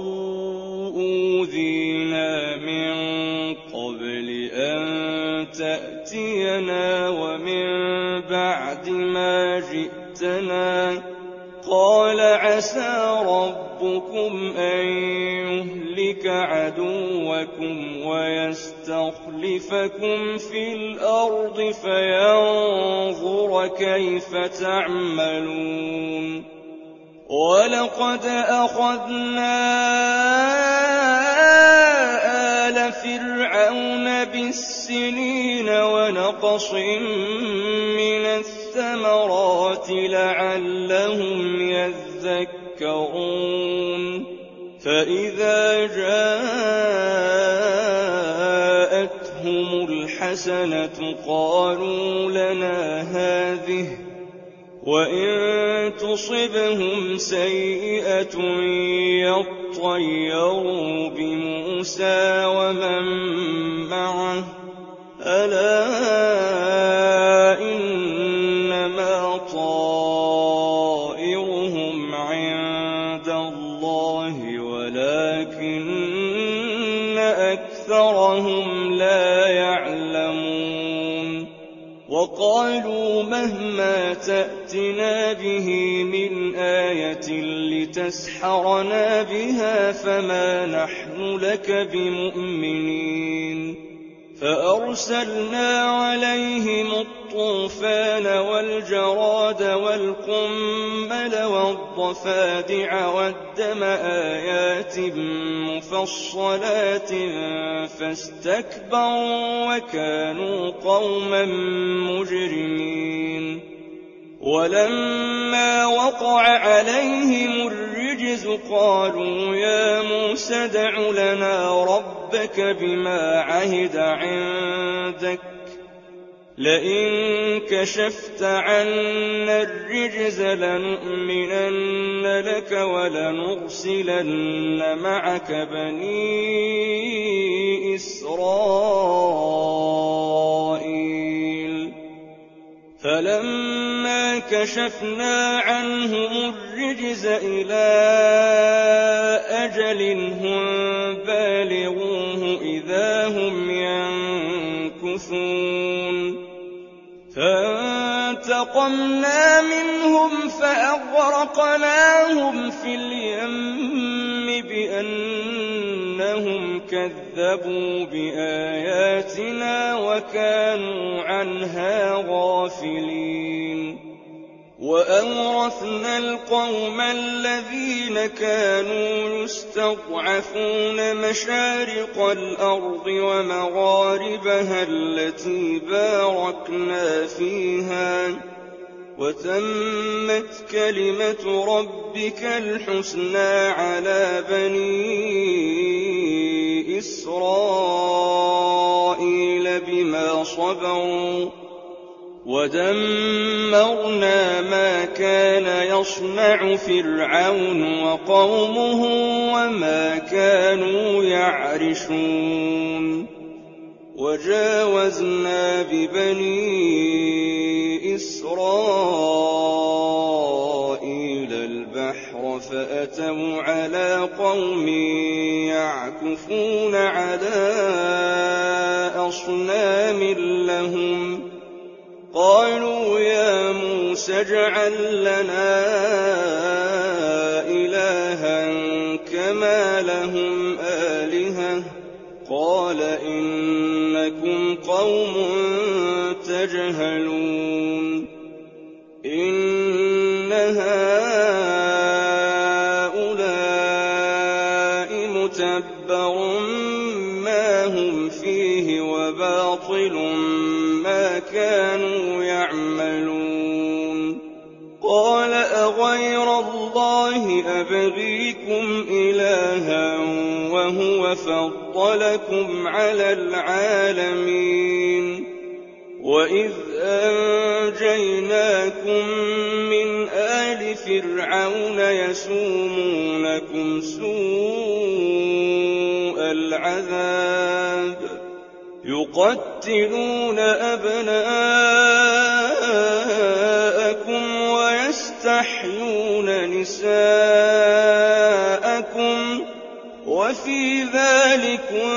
S1: أُوذِينَا مِن قَبْلِ أَن تَأْتِيَنَا وَمِن بَعْدِ مَا جِئْتَنَا ۚ قَالَ عَسَىٰ رَبُّكُمْ أَن يُهْلِكَ عَدُوَّكُمْ وَيَسْتَخْلِفَكُمْ فِي الْأَرْضِ فَيَنظُرَ كَيْفَ تَعْمَلُونَ وَلَقَدْ أَخَذْنَا آلَ فِرْعَوْنَ بِالسِّنِينَ وَنَقْصٍ مِّنَ الثَّمَرَاتِ لَعَلَّهُمْ يَذَّكَّرُونَ فَإِذَا جَاءَتْهُمُ الْحَسَنَةُ قَالُوا لَنَا هَٰذِهِ ۖ وَإِن تُصِبْهُمْ سَيِّئَةٌ يَطَّيَّرُوا بِمُوسَىٰ وَمَن مَّعَهُ ۗ أَلَا إِنَّمَا طَائِرُهُمْ عِندَ اللَّهِ وَلَٰكِنَّ أَكْثَرَهُمْ لَا يَعْلَمُونَ وَقَالُوا مَهْمَا تَأْتِنَا بِهِ مِنْ آيَةٍ لِّتَسْحَرَنَا بِهَا فَمَا نَحْنُ لَكَ بِمُؤْمِنِينَ فَأَرْسَلْنَا عَلَيْهِمُ الطُّوفَانَ وَالْجَرَادَ وَالْقُمَّلَ وَالضَّفَادِعَ وَالدَّمَ آيَاتٍ مُّفَصَّلَاتٍ فَاسْتَكْبَرُوا وَكَانُوا قَوْمًا مُّجْرِمِينَ وَلَمَّا وَقَعَ عَلَيْهِمُ الرِّجْزُ قَالُوا يَا مُوسَى ادْعُ لَنَا رَبَّكَ بِمَا عَهِدَ عِندَكَ لَئِن كَشَفْتَ عَنَّا الرِّجْزَ لَنُؤْمِنَنَّ لَكَ وَلَنُرْسِلَنَّ مَعَكَ بَنِي إِسْرَائِيلَ فَلَمَّا كَشَفْنَا عَنْهُمُ الرِّجْزَ إِلَىٰ أَجَلٍ هُم بَالِغُوهُ إِذَا هُمْ يَنكُثُونَ فَانتَقَمْنَا مِنْهُمْ فَأَغْرَقْنَاهُمْ فِي الْيَمِّ بِأَنَّهُمْ كَذَّبُوا بِآيَاتِنَا وَكَانُوا عَنْهَا غَافِلِينَ وَأَوْرَثْنَا الْقَوْمَ الَّذِينَ كَانُوا يُسْتَضْعَفُونَ مَشَارِقَ الْأَرْضِ وَمَغَارِبَهَا الَّتِي بَارَكْنَا فِيهَا ۖ وَتَمَّتْ كَلِمَةُ رَبِّكَ الْحُسْنَىٰ عَلَىٰ بَنِي إِسْرَائِيلَ بِمَا صَبَرُوا ۖ وَدَمَّرْنَا مَا كَانَ يَصْنَعُ فِرْعَوْنُ وَقَوْمُهُ وَمَا كَانُوا يَعْرِشُونَ وَجَاوَزْنَا بِبَنِي إِسْرَائِيلَ الْبَحْرَ فَأَتَوْا عَلَىٰ قَوْمٍ يَعْكُفُونَ عَلَىٰ أَصْنَامٍ لَّهُمْ قَالُوا يَا مُوسَى اجْعَل لَّنَا إِلَٰهًا كَمَا لَهُمْ آلِهَةٌ قَالَ إِنَّكُمْ قَوْمٌ تَجْهَلُونَ إِنَّ هَٰؤُلَاءِ مُتَبَّرٌ مَّا هُمْ فِيهِ وَبَاطِلٌ مَّا كَانُوا يَعْمَلُونَ قَالَ أَغَيْرَ اللَّهِ أَبْغِيكُمْ إِلَٰهًا وَهُوَ فَضَّلَكُمْ عَلَى الْعَالَمِينَ وَإِذْ أَنجَيْنَاكُم مِّنْ آلِ فِرْعَوْنَ يَسُومُونَكُمْ سُوءَ الْعَذَابِ يُقَتِّلُونَ أَبْنَاءَكُمْ وَيَسْتَحْيُونَ نِسَاءَكُمْ وَفِي ذَٰلِكُم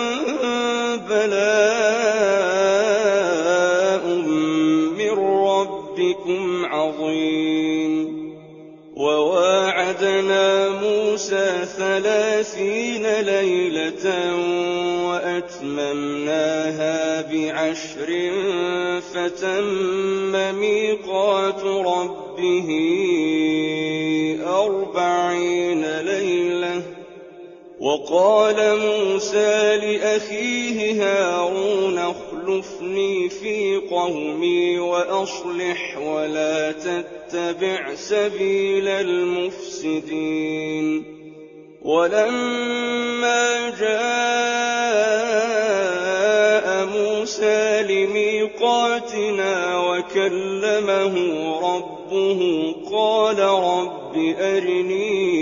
S1: بَلَاءٌ مِّن رَّبِّكُمْ عَظِيمٌ وَوَاعَدْنَا مُوسَىٰ ثَلَاثِينَ لَيْلَةً وَأَتْمَمْنَاهَا بِعَشْرٍ فَتَمَّ مِيقَاتُ رَبِّهِ أَرْبَعِينَ لَيْلَةً وَقَالَ مُوسَىٰ لِأَخِيهِ هَارُونَ اخْلُفْنِي فِي قَوْمِي وَأَصْلِحْ وَلَا تَتَّبِعْ سَبِيلَ الْمُفْسِدِينَ وَلَمَّا جَاءَ مُوسَىٰ لِمِيقَاتِنَا وَكَلَّمَهُ رَبُّهُ قَالَ رَبِّ أَرِنِي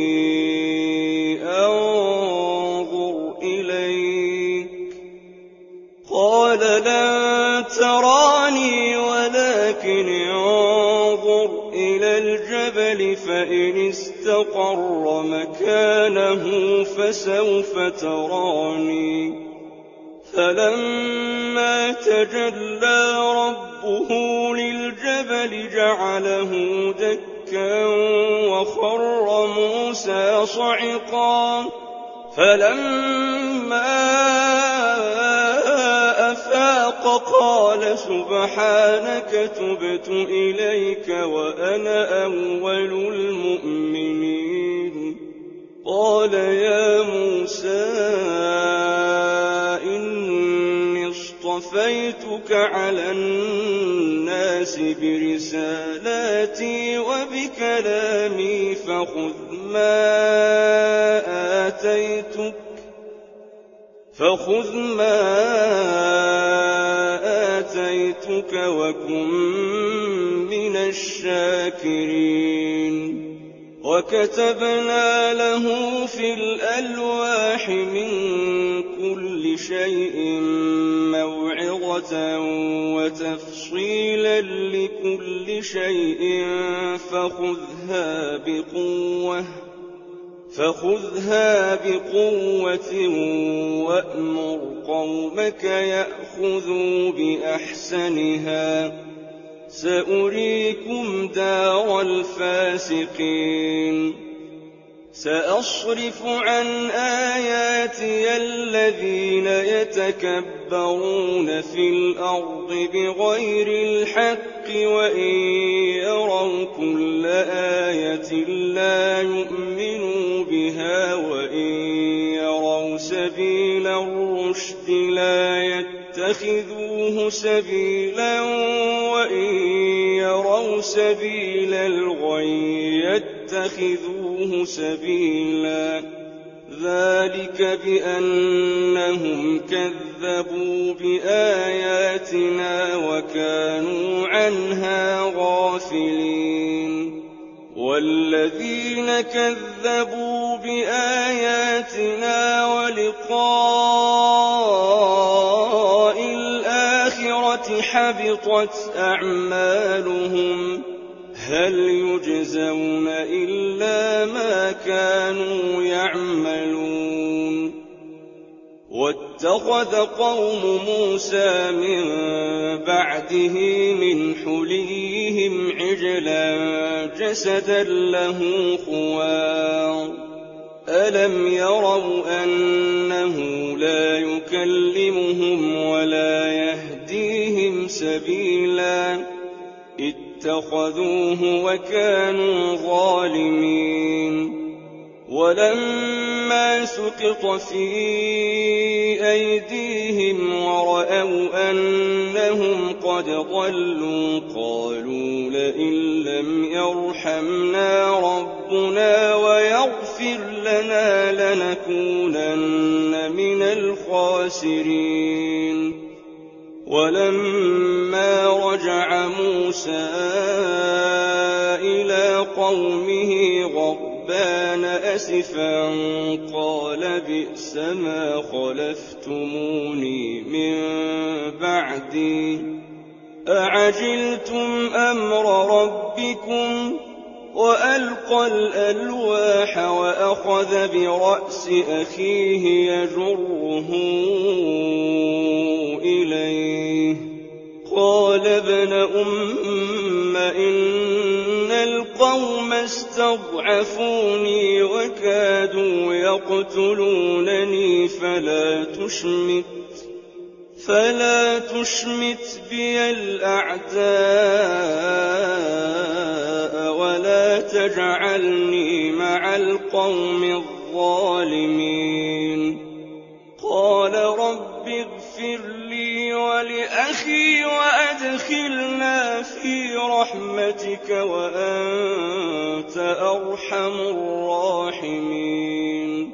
S1: أَنظُرْ إِلَيْكَ قَالَ لَن تَرَانِي وَلَٰكِنِ انظُرْ إِلَى الْجَبَلِ فَإِنِ اسْتَقَرَّ مَكَانَهُ فَسَوْفَ تَرَانِي فَلَمَّا تَجَلَّىٰ رَبُّهُ لِلْجَبَلِ جَعَلَهُ دَكًّا وَخَرَّ مُوسَىٰ صَعِقًا فَلَمَّا أَفَاقَ قَالَ سُبْحَانَكَ تُبْتُ إِلَيْكَ وَأَنَا أَوَّلُ الْمُؤْمِنِينَ قَالَ يَا مُوسَىٰ إِنِّي اصْطَفَيْتُكَ عَلَى النَّاسِ بِرِسَالَاتِي وَبِكَلَامِي فَخُذْ مَا آتَيْتُكَ فَخُذْ مَا آتَيْتُكَ وَكُن مِّنَ الشَّاكِرِينَ وَكَتَبْنَا لَهُ فِي الْأَلْوَاحِ مِن كُلِّ شَيْءٍ مَّوْعِظَةً وَتَفْصِيلًا لِّكُلِّ شَيْءٍ فَخُذْهَا بِقُوَّةٍ فَخُذْهَا بِقُوَّةٍ وَأْمُرْ قَوْمَكَ يَأْخُذُوا بِأَحْسَنِهَا سَأُرِيكُمْ دَارَ الْفَاسِقِينَ سأصرف عن آياتي الذين يتكبرون في الأرض بغير الحق وإن يروا كل آية لا يؤمنوا بها وإن يروا سبيل الرشد لا يتخذوه سبيلا وإن يروا سبيل الغي يتخذوه سبيلا ذلك بأنهم كذبوا بآياتنا وكانوا عنها غافلين والذين كذبوا بآياتنا ولقاء الآخرة حبطت أعمالهم هل يجزون إلا ما كانوا يعملون واتخذ قوم موسى من بعده من حليهم عجلا جسدا له خوار ألم يروا أنه لا يكلمهم ولا يهديهم سبيلا اتخذوه وكانوا ظالمين ولما سقط في أيديهم ورأوا أنهم قد ضلوا قالوا لئن لم يرحمنا ربنا ويغفر لنا لنكونن من الخاسرين ولما رجع موسى إلى قومه غضبان أسفا قال بئس ما خلفتموني من بعدي أعجلتم أمر ربكم وألقى الألواح وأخذ برأس أخيه يجره إليه قال ابن أم إن القوم استضعفوني وكادوا يقتلونني فلا تشمت فلا تشمت بي الأعداء ولا تجعلني مع القوم الظالمين قال رب اغفر لي ولأخي وأدخلنا في رحمتك وأنت أرحم الراحمين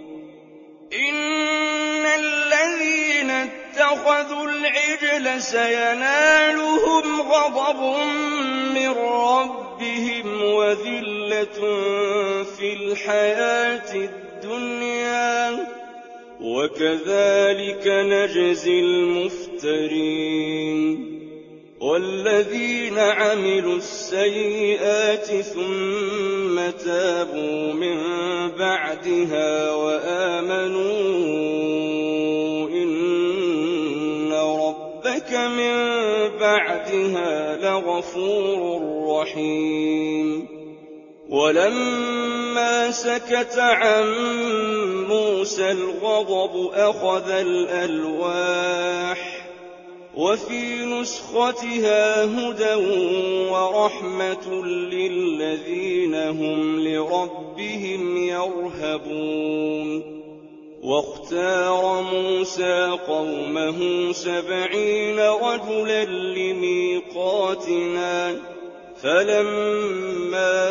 S1: إن الذين اتخذوا العجل سينالهم غضب من ربهم وذلة في الحياة الدنيا وكذلك نجزي المفترين والذين عملوا السيئات ثم تابوا من بعدها وآمنوا إن ربك من بعدها لغفور رحيم ولما سكت عن موسى الغضب أخذ الألواح وفي نسختها هدى ورحمة للذين هم لربهم يرهبون واختار موسى قومه سبعين رجلا لميقاتنا فلما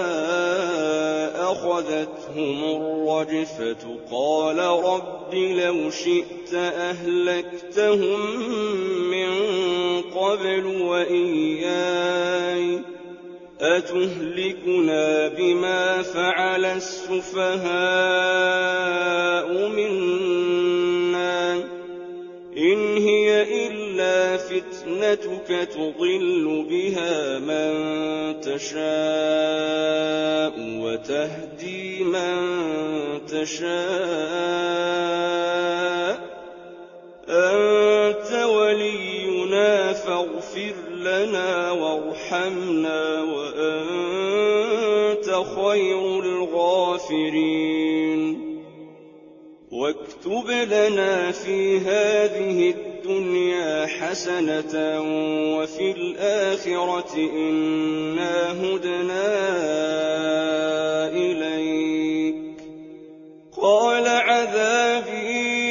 S1: أخذتهم الرجفة قال رب لو شئت أهلكتهم من قبل وإياي أتهلكنا بما فعل السفهاء منا إن هي إلا فتنتك تضل بها من تشاء وتهدي من تشاء أنت ولينا فاغفر لنا وارحمنا وأنت خير الغافرين الغافرين واكتب لنا في هذه الدنيا حسنة وفي الآخرة إنا هدنا إليك قال عذابي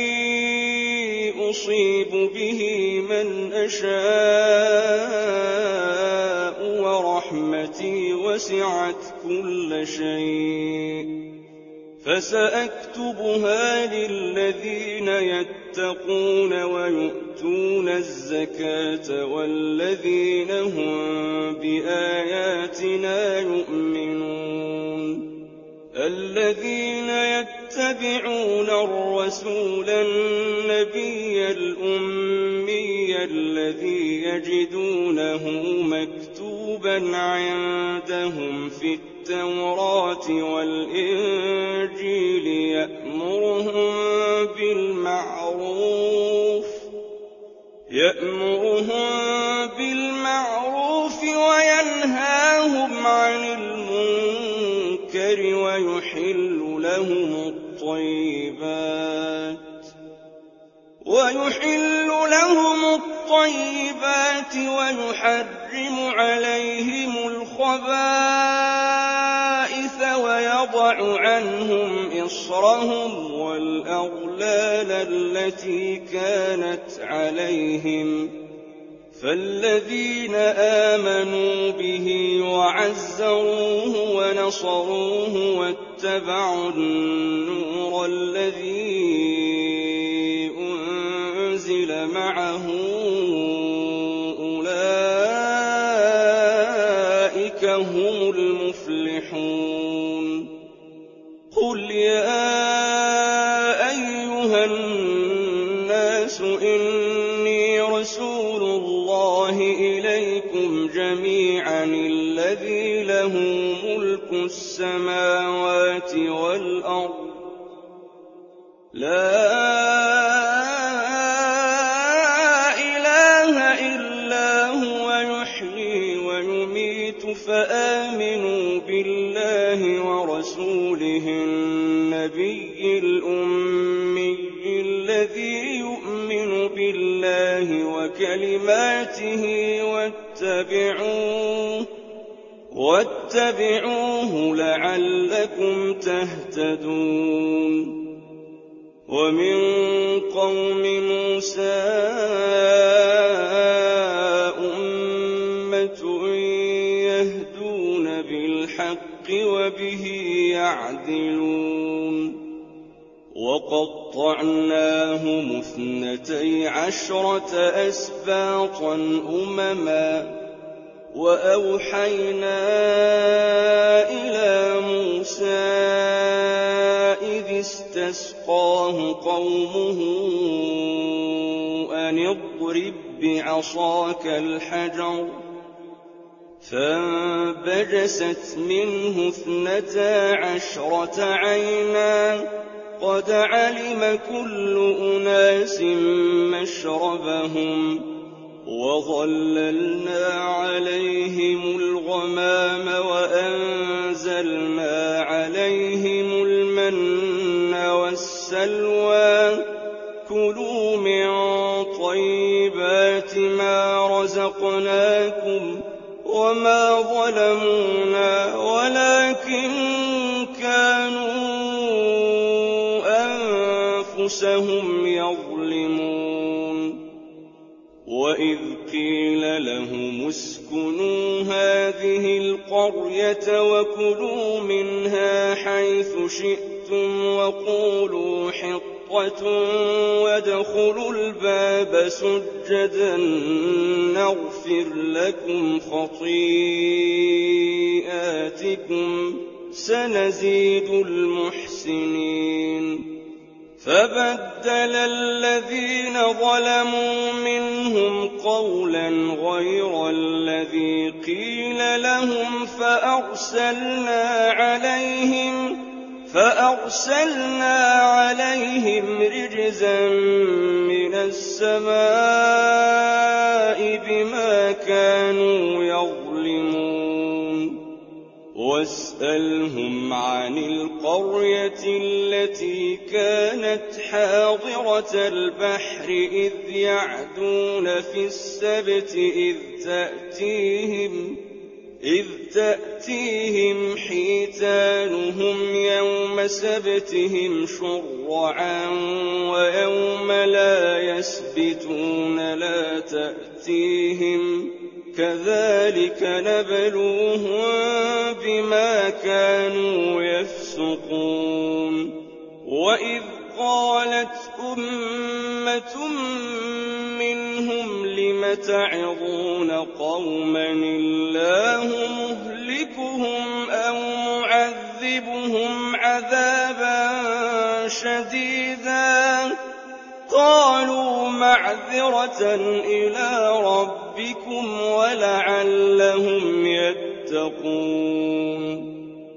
S1: أصيب به من أشاء ورحمتي وسعت كل شيء فسأكتبها للذين يتقون ويؤتون الزكاة والذين هم بآياتنا يؤمنون الذين يتبعون الرسول النبي الأمي الذي يجدونه مكتوبا عندهم في التوراة والإنجيل يأمرهم بالمعروف يأمرهم بالمعروف وينهاهم عن المنكر ويحل لهم الطيبات ويحل لهم الطيبات ويحرم عليهم الخبائث ويضع عنهم إصرهم والأغلال التي كانت عليهم فالذين آمنوا به وعزروه ونصروه واتبعوا النور الذي أنزل معه أولئك هم المفلحون قل يا أيها الناس إني رسول الله إليكم جميعا الذي له ملك السماوات والأرض لا إله إلا هو يحيي ويميت فآمنوا بالله ورسوله النبي الأمي الذي يؤمن بالله وكلماته واتبعوه واتبعوه لعلكم تهتدون ومن قوم موسى أمة يهدون بالحق وبه يعدلون وقطعناهم اثنتي عشرة أسباطا أمما وأوحينا إلى موسى إذ استسقاه قومه أن اضرب بعصاك الحجر فانبجست منه اثنتا عشرة عينا قد علم كل أناس مشربهم وظللنا عليهم الغمام وأنزلنا عليهم المن والسلوى كلوا من طيبات ما رزقناكم وما ظلمونا ولكن كانوا أنفسهم يظلمون وإذ قيل لهم اسكنوا هذه القرية وكلوا منها حيث شئتم وقولوا حطة وادخلوا الباب سجدا نغفر لكم خطيئاتكم سنزيد المحسنين فبدل الذين ظلموا منهم قولا غير الذي قيل لهم فأرسلنا عليهم فأرسلنا عليهم رجزا من السماء بما كانوا يظلمون واسألهم عن القرية التي كانت حاضرة البحر إذ يعدون في السبت إذ تأتيهم إذ تأتيهم حيتانهم يوم سبتهم شرعا ويوم لا يسبتون لا تأتيهم كذلك نبلوهم بما كانوا يفسقون وإذ قالت أمة منهم لم تعظون قوما الله مهلكهم أو معذبهم عذابا شديدا قالوا معذرة إلى ربكم ولعلهم يتقون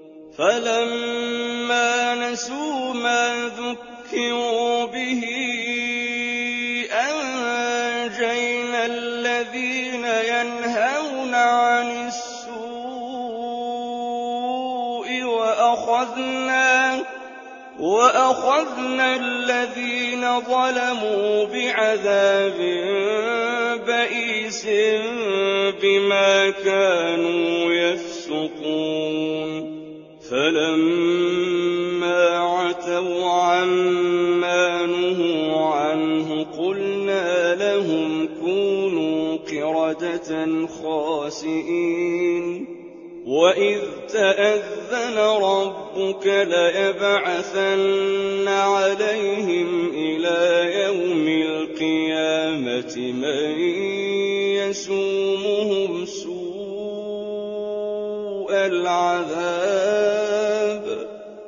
S1: فلما نسوا ما ذكروا به أنجينا الذين ينهون عن السوء وأخذنا وأخذنا الذين ظلموا بعذاب بئيس بما كانوا يفسقون فلما عتوا عما نهوا عنه قلنا لهم كونوا قردة خاسئين وإذ تأذن ربك ليبعثن عليهم إلى يوم القيامة من يسومهم سوء العذاب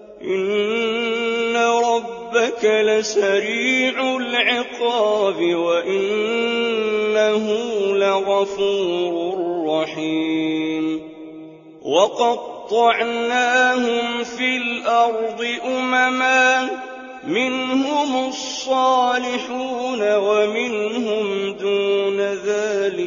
S1: إن ربك لسريع العقاب وإنه لغفور رحيم وقطعناهم في الأرض أمما منهم الصالحون ومنهم دون ذلك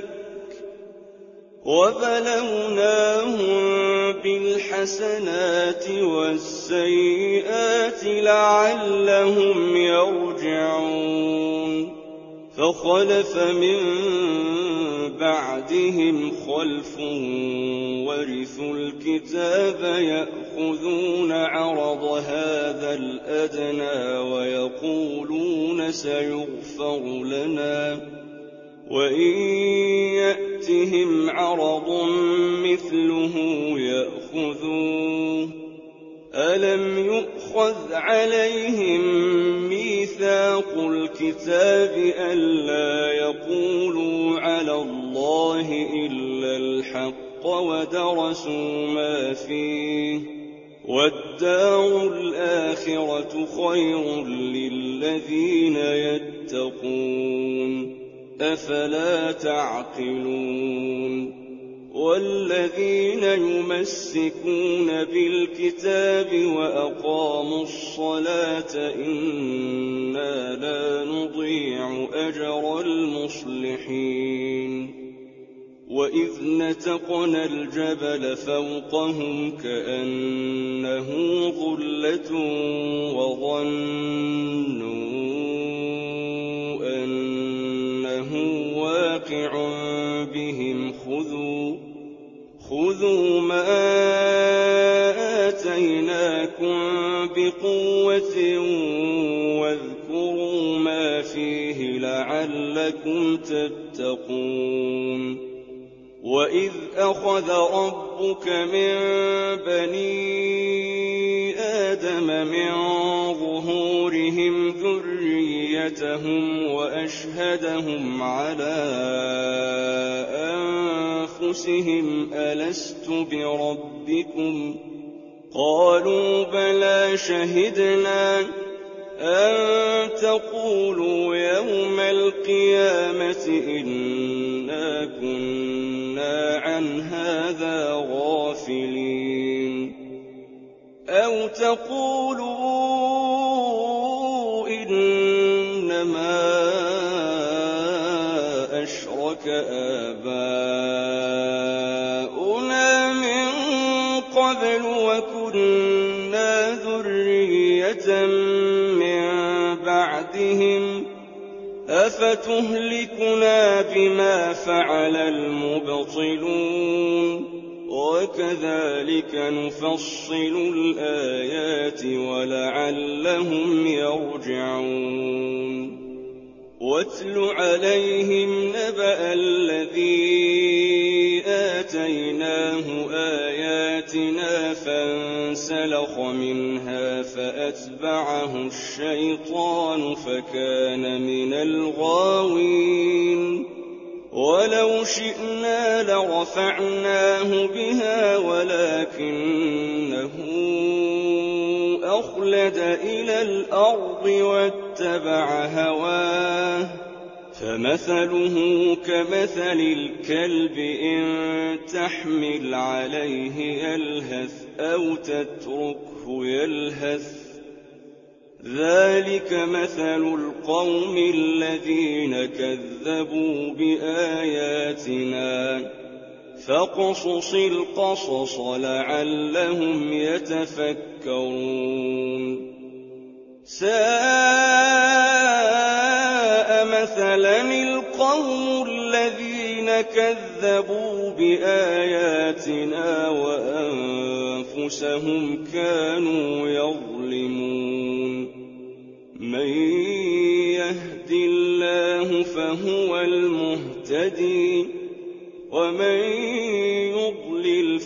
S1: وبلوناهم بالحسنات والسيئات لعلهم يرجعون فخلف من بعدهم خلف ورثوا الكتاب يأخذون عرض هذا الأدنى ويقولون سيغفر لنا وإن يأتهم عرض مثله يأخذوه ألم يؤخذ عليهم ميثاق الكتاب ألا يقولوا على الله إلا الحق ودرسوا ما فيه والدار الآخرة خير للذين يتقون أفلا تعقلون والذين يمسكون بالكتاب وأقاموا الصلاة إنا لا نضيع أجر المصلحين وإذ نتقنا الجبل فوقهم كأنه ظلة وظنوا أنه واقع بهم خذوا خذوا ما آتيناكم بقوة واذكروا ما فيه لعلكم تتقون وإذ أخذ ربك من بني آدم من ظهورهم ذريتهم وأشهدهم على أنفسهم ألست بربكم قالوا بلى شهدنا أن تقولوا يوم القيامة إنا كنا عن هذا غافلين أو تقولوا إنما أشرك آباؤنا من قَبْلُ وَكُنَّا ذُرِّيَّةً مِّن بَعْدِهِمْ ۖ أَفَتُهْلِكُنَا بِمَا فَعَلَ الْمُبْطِلُونَ وَكَذَٰلِكَ نُفَصِّلُ الْآيَاتِ وَلَعَلَّهُمْ يَرْجِعُونَ وَاتْلُ عَلَيْهِمْ نَبَأَ الَّذِي آتَيْنَاهُ آيَاتِنَا فَانسَلَخَ مِنْهَا فَأَتْبَعَهُ الشَّيْطَانُ فَكَانَ مِنَ الْغَاوِينَ وَلَوْ شِئْنَا لَرَفَعْنَاهُ بِهَا وَلَٰكِنَّهُ أَخْلَدَ إِلَى الْأَرْضِ وَاتَّبَعَ هَوَاهُ فَمَثَلُهُ كَمَثَلِ الْكَلْبِ إِن تَحْمِلْ عَلَيْهِ يَلْهَثْ أَوْ تَتْرُكْهُ يَلْهَث ۚ ذَٰلِكَ مَثَلُ الْقَوْمِ الَّذِينَ كَذَّبُوا بِآيَاتِنَا ۚ فَاقْصُصِ الْقَصَصَ لَعَلَّهُمْ يَتَفَكَّرُونَ سَاءَ مَثَلًا الْقَوْمُ الَّذِينَ كَذَّبُوا بِآيَاتِنَا وَأَنفُسَهُمْ كَانُوا يَظْلِمُونَ مَن يَهْدِ اللَّهُ فَهُوَ الْمُهْتَدِي وَمَن يُضْلِلْ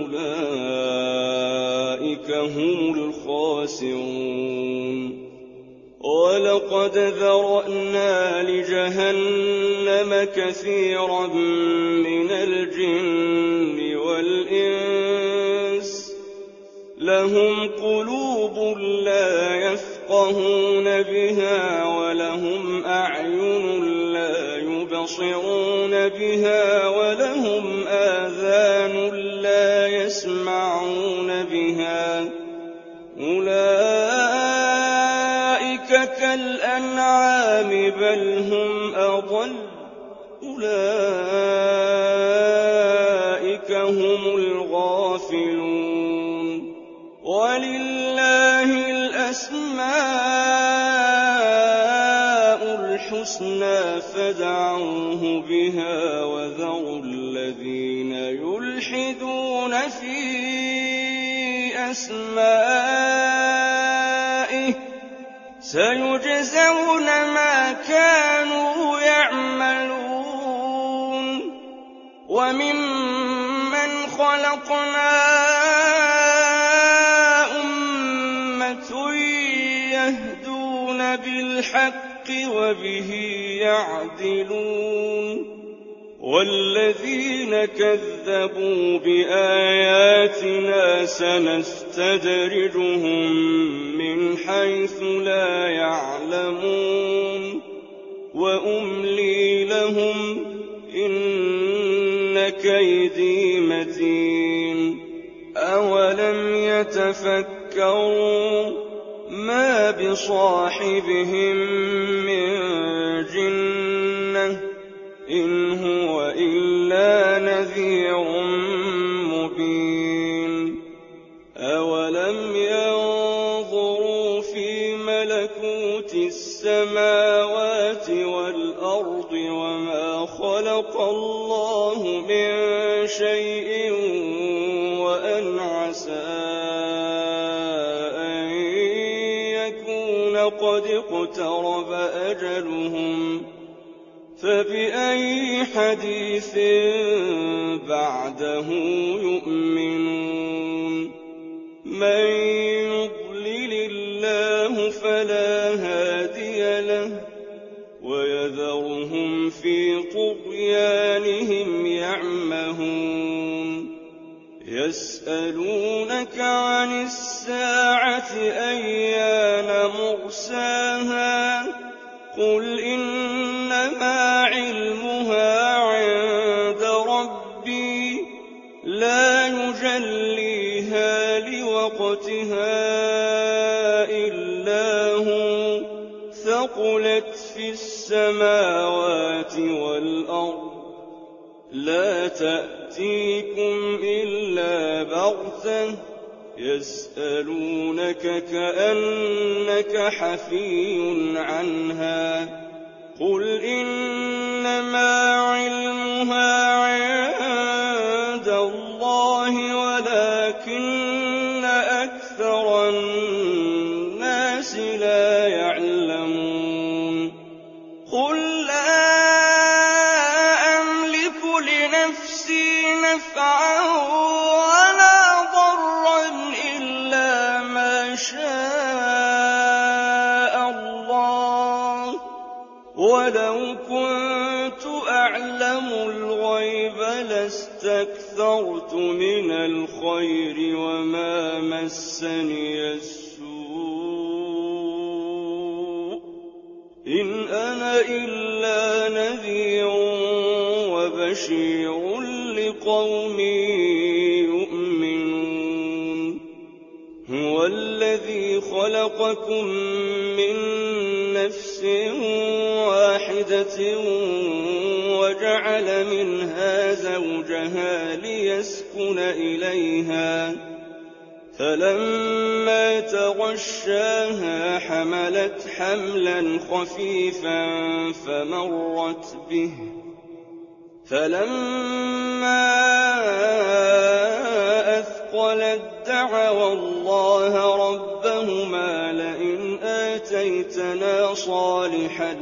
S1: فَأُولَٰئِكَ هُمُ الْخَاسِرُونَ وَلَقَدْ ذَرَأْنَا لِجَهَنَّمَ كَثِيرًا مِّنَ الْجِنِّ وَالْإِنسِ لَهُمْ قُلُوبٌ لَّا يَفْقَهُونَ بِهَا وَلَهُمْ أَعْيُنٌ لَّا يُبْصِرُونَ بِهَا وَلَهُمْ آذَانٌ لَّا يَسْمَعُونَ بِهَا ۚ أُولَٰئِكَ كَالْأَنْعَامِ بَلْ هُمْ أَضَلُّ ۚ أُولَٰئِكَ هُمُ الْغَافِلُونَ وَلِلَّهِ الْأَسْمَاءُ الْحُسْنَىٰ فَادْعُوهُ بِهَا وَذَرُوا الَّذِينَ يُلْحِدُونَ فِي أَسْمَائِهِ ۚ سَيُجْزَوْنَ مَا كَانُوا يَعْمَلُونَ وَمِمَّنْ خَلَقْنَا أُمَّةٌ يَهْدُونَ بِالْحَقِّ وَبِهِ يَعْدِلُونَ وَالَّذِينَ كَذَّبُوا بِآيَاتِنَا سَنَسْتَدْرِجُهُم مِّنْ حَيْثُ لَا يَعْلَمُونَ وَأُمْلِي لَهُمْ ۚ إِنَّ كَيْدِي مَتِينٌ أَوَلَمْ يَتَفَكَّرُوا مَا بِصَاحِبِهِم مِّن جِنَّةٍ ۚ إِنْ هُوَ إِلَّا نَذِيرٌ مُّبِينٌ أَوَلَمْ يَنظُرُوا فِي مَلَكُوتِ السَّمَاوَاتِ وَالْأَرْضِ وَمَا خَلَقَ اللَّهُ مِن شَيْءٍ وَأَنْ عَسَىٰ أَن يَكُونَ قَدِ اقْتَرَبَ أَجَلُهُمْ ۖ فَبِأَيِّ حَدِيثٍ بَعْدَهُ يُؤْمِنُونَ مَن يُضْلِلِ اللَّهُ فَلَا هَادِيَ لَهُ وَيَذَرُهُمْ فِي طُغْيَانِهِمْ يَعْمَهُونَ يَسْأَلُونَكَ عَنِ السَّاعَةِ أَيَّانَ مُرْسَاهَا ۖ قُلْ إِنَّمَا عِلْمُهَا عِندَ رَبِّي ۖ لَا يُجَلِّيهَا لِوَقْتِهَا إِلَّا هُوَ ۚ ثَقُلَتْ فِي السَّمَاوَاتِ وَالْأَرْضِ لا تأتيكم إلا بغتة يسألونك كأنك حفي عنها قل إنما علمها عند الله ولكن أكثر الناس لا يعلمون قل لا أملك لنفسي نفعا ولا ضرا إلا ما شاء الله ولو كنت أعلم الغيب لاستكثرت من الخير وما مسني السوء إن أنا إلا نذير وبشير لقوم يؤمنون هو الذي خلقكم من نفس واحدة وجعل منها زوجها ليسكن إليها فلما تغشاها حملت حملا خفيفا فمرت به فلما أثقلت دعوا الله ربهما لئن آتيتنا صالحا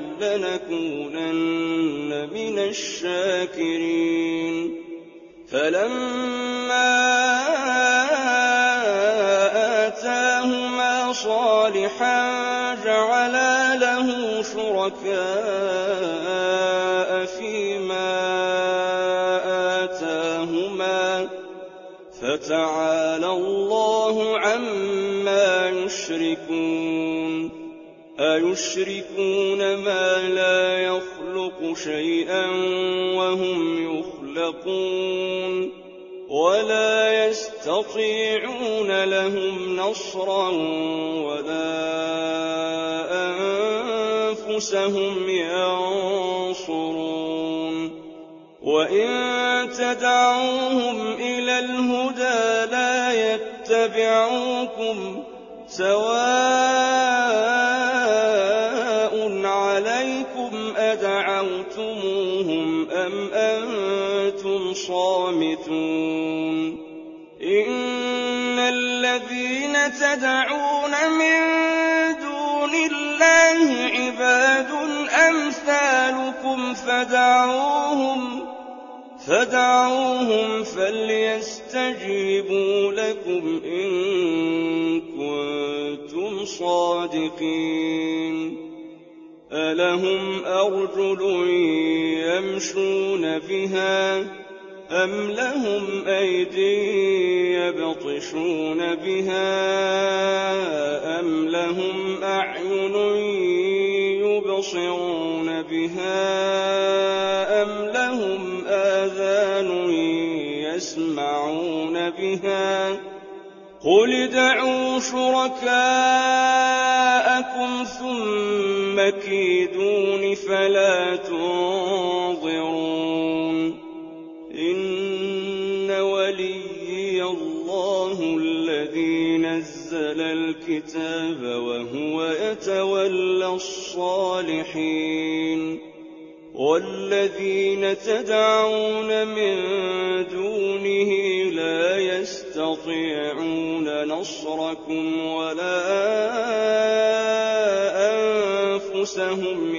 S1: لنكونن من الشاكرين فلما آتاهما صالحا جعلا له شركاء فيما آتاهما فتعالى الله عما يشركون أيشركون ما لا يخلق شيئا وهم يخلقون ولا يستطيعون لهم نصرا ولا أنفسهم ينصرون وإن تدعوهم إلى الهدى لا يتبعوكم سواء عليكم أدعوتموهم أم أنتم صامتون إن الذين تدعون من دون الله عباد أمثالكم فدعوهم فدعوهم فليستجيبوا لكم إن كنتم صادقين ألهم أرجل يمشون بها أم لهم أيدي يبطشون بها أم لهم أعين يبصرون بها أم لهم آذان يسمعون بها قل ادعوا شركاءكم ثم كيدون فلا تنظرون إن وليي الله الذي نزل الكتاب وهو يتولى الصالحين والذين تدعون من دونه لا يستطيعون نصركم ولا أنفسهم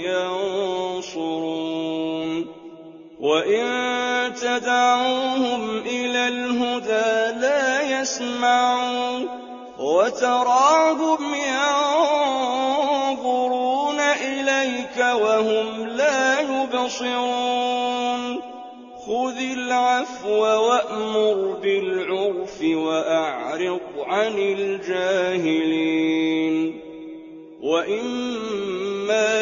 S1: ينصرون وإن تدعوهم إلى الهدى لا يسمعون وتراهم ينظرون إليك وهم لا يبصرون خذ العفو وأمر بالعرف وأعرض عن الجاهلين وإما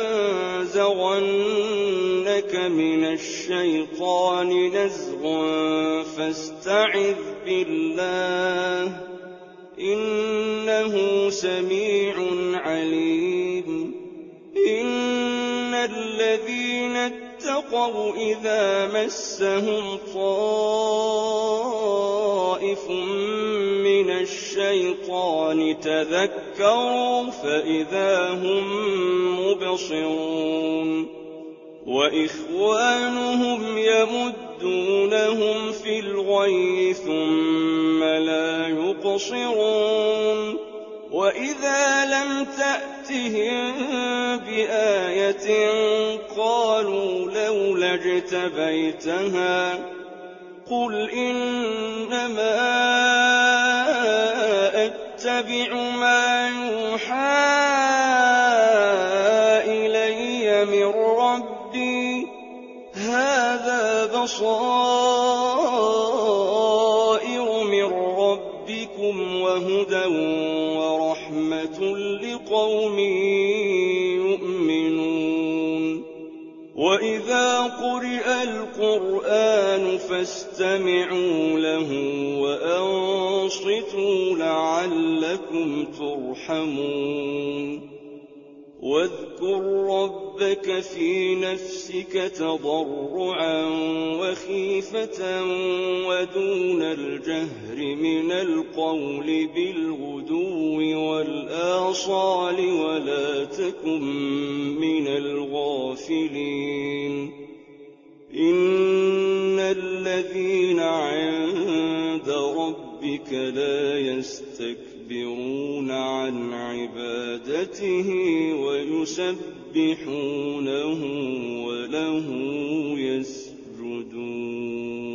S1: ينزغنك من الشيطان نزغ فاستعذ بالله إنه سميع عليم إن الذين اتَّقَوْا إِذَا مَسَّهُمْ طَائِفٌ مِّنَ الشَّيْطَانِ تَذَكَّرُوا فَإِذَا هُم مُّبْصِرُونَ وَإِخْوَانُهُمْ يَمُدُّونَهُمْ فِي الْغَيِّ ثُمَّ لَا يُقْصِرُونَ وَإِذَا لَمْ تَأْتِهِم بِآيَةٍ قَالُوا لَوْلَا اجْتَبَيْتَهَا قُلْ إِنَّمَا أَتَّبِعُ مَا يُوحَىٰ إِلَيَّ مِن رَّبِّي هَٰذَا بَصَائِرُ مِن رَّبِّكُمْ وَهُدًى وَرَحْمَةٌ لِّقَوْمٍ يُؤْمِنُونَ وَإِذَا قُرِئَ الْقُرْآنُ فَاسْتَمِعُوا لَهُ وَأَنصِتُوا لَعَلَّكُمْ تُرْحَمُونَ وَاذْكُر رَّبَّكَ فِي نَفْسِكَ تَضَرُّعًا وَخِيفَةً وَدُونَ الْجَهْرِ مِنَ الْقَوْلِ بِالْغُدُوِّ وَالْآصَالِ وَلَا تَكُن مِّنَ الْغَافِلِينَ إِنَّ الَّذِينَ عِندَ رَبِّكَ لَا يَسْتَكْبِرُونَ عَنْ عِبَادَتِهِ وَيُسَبِّحُونَهُ وَلَهُ يَسْجُدُونَ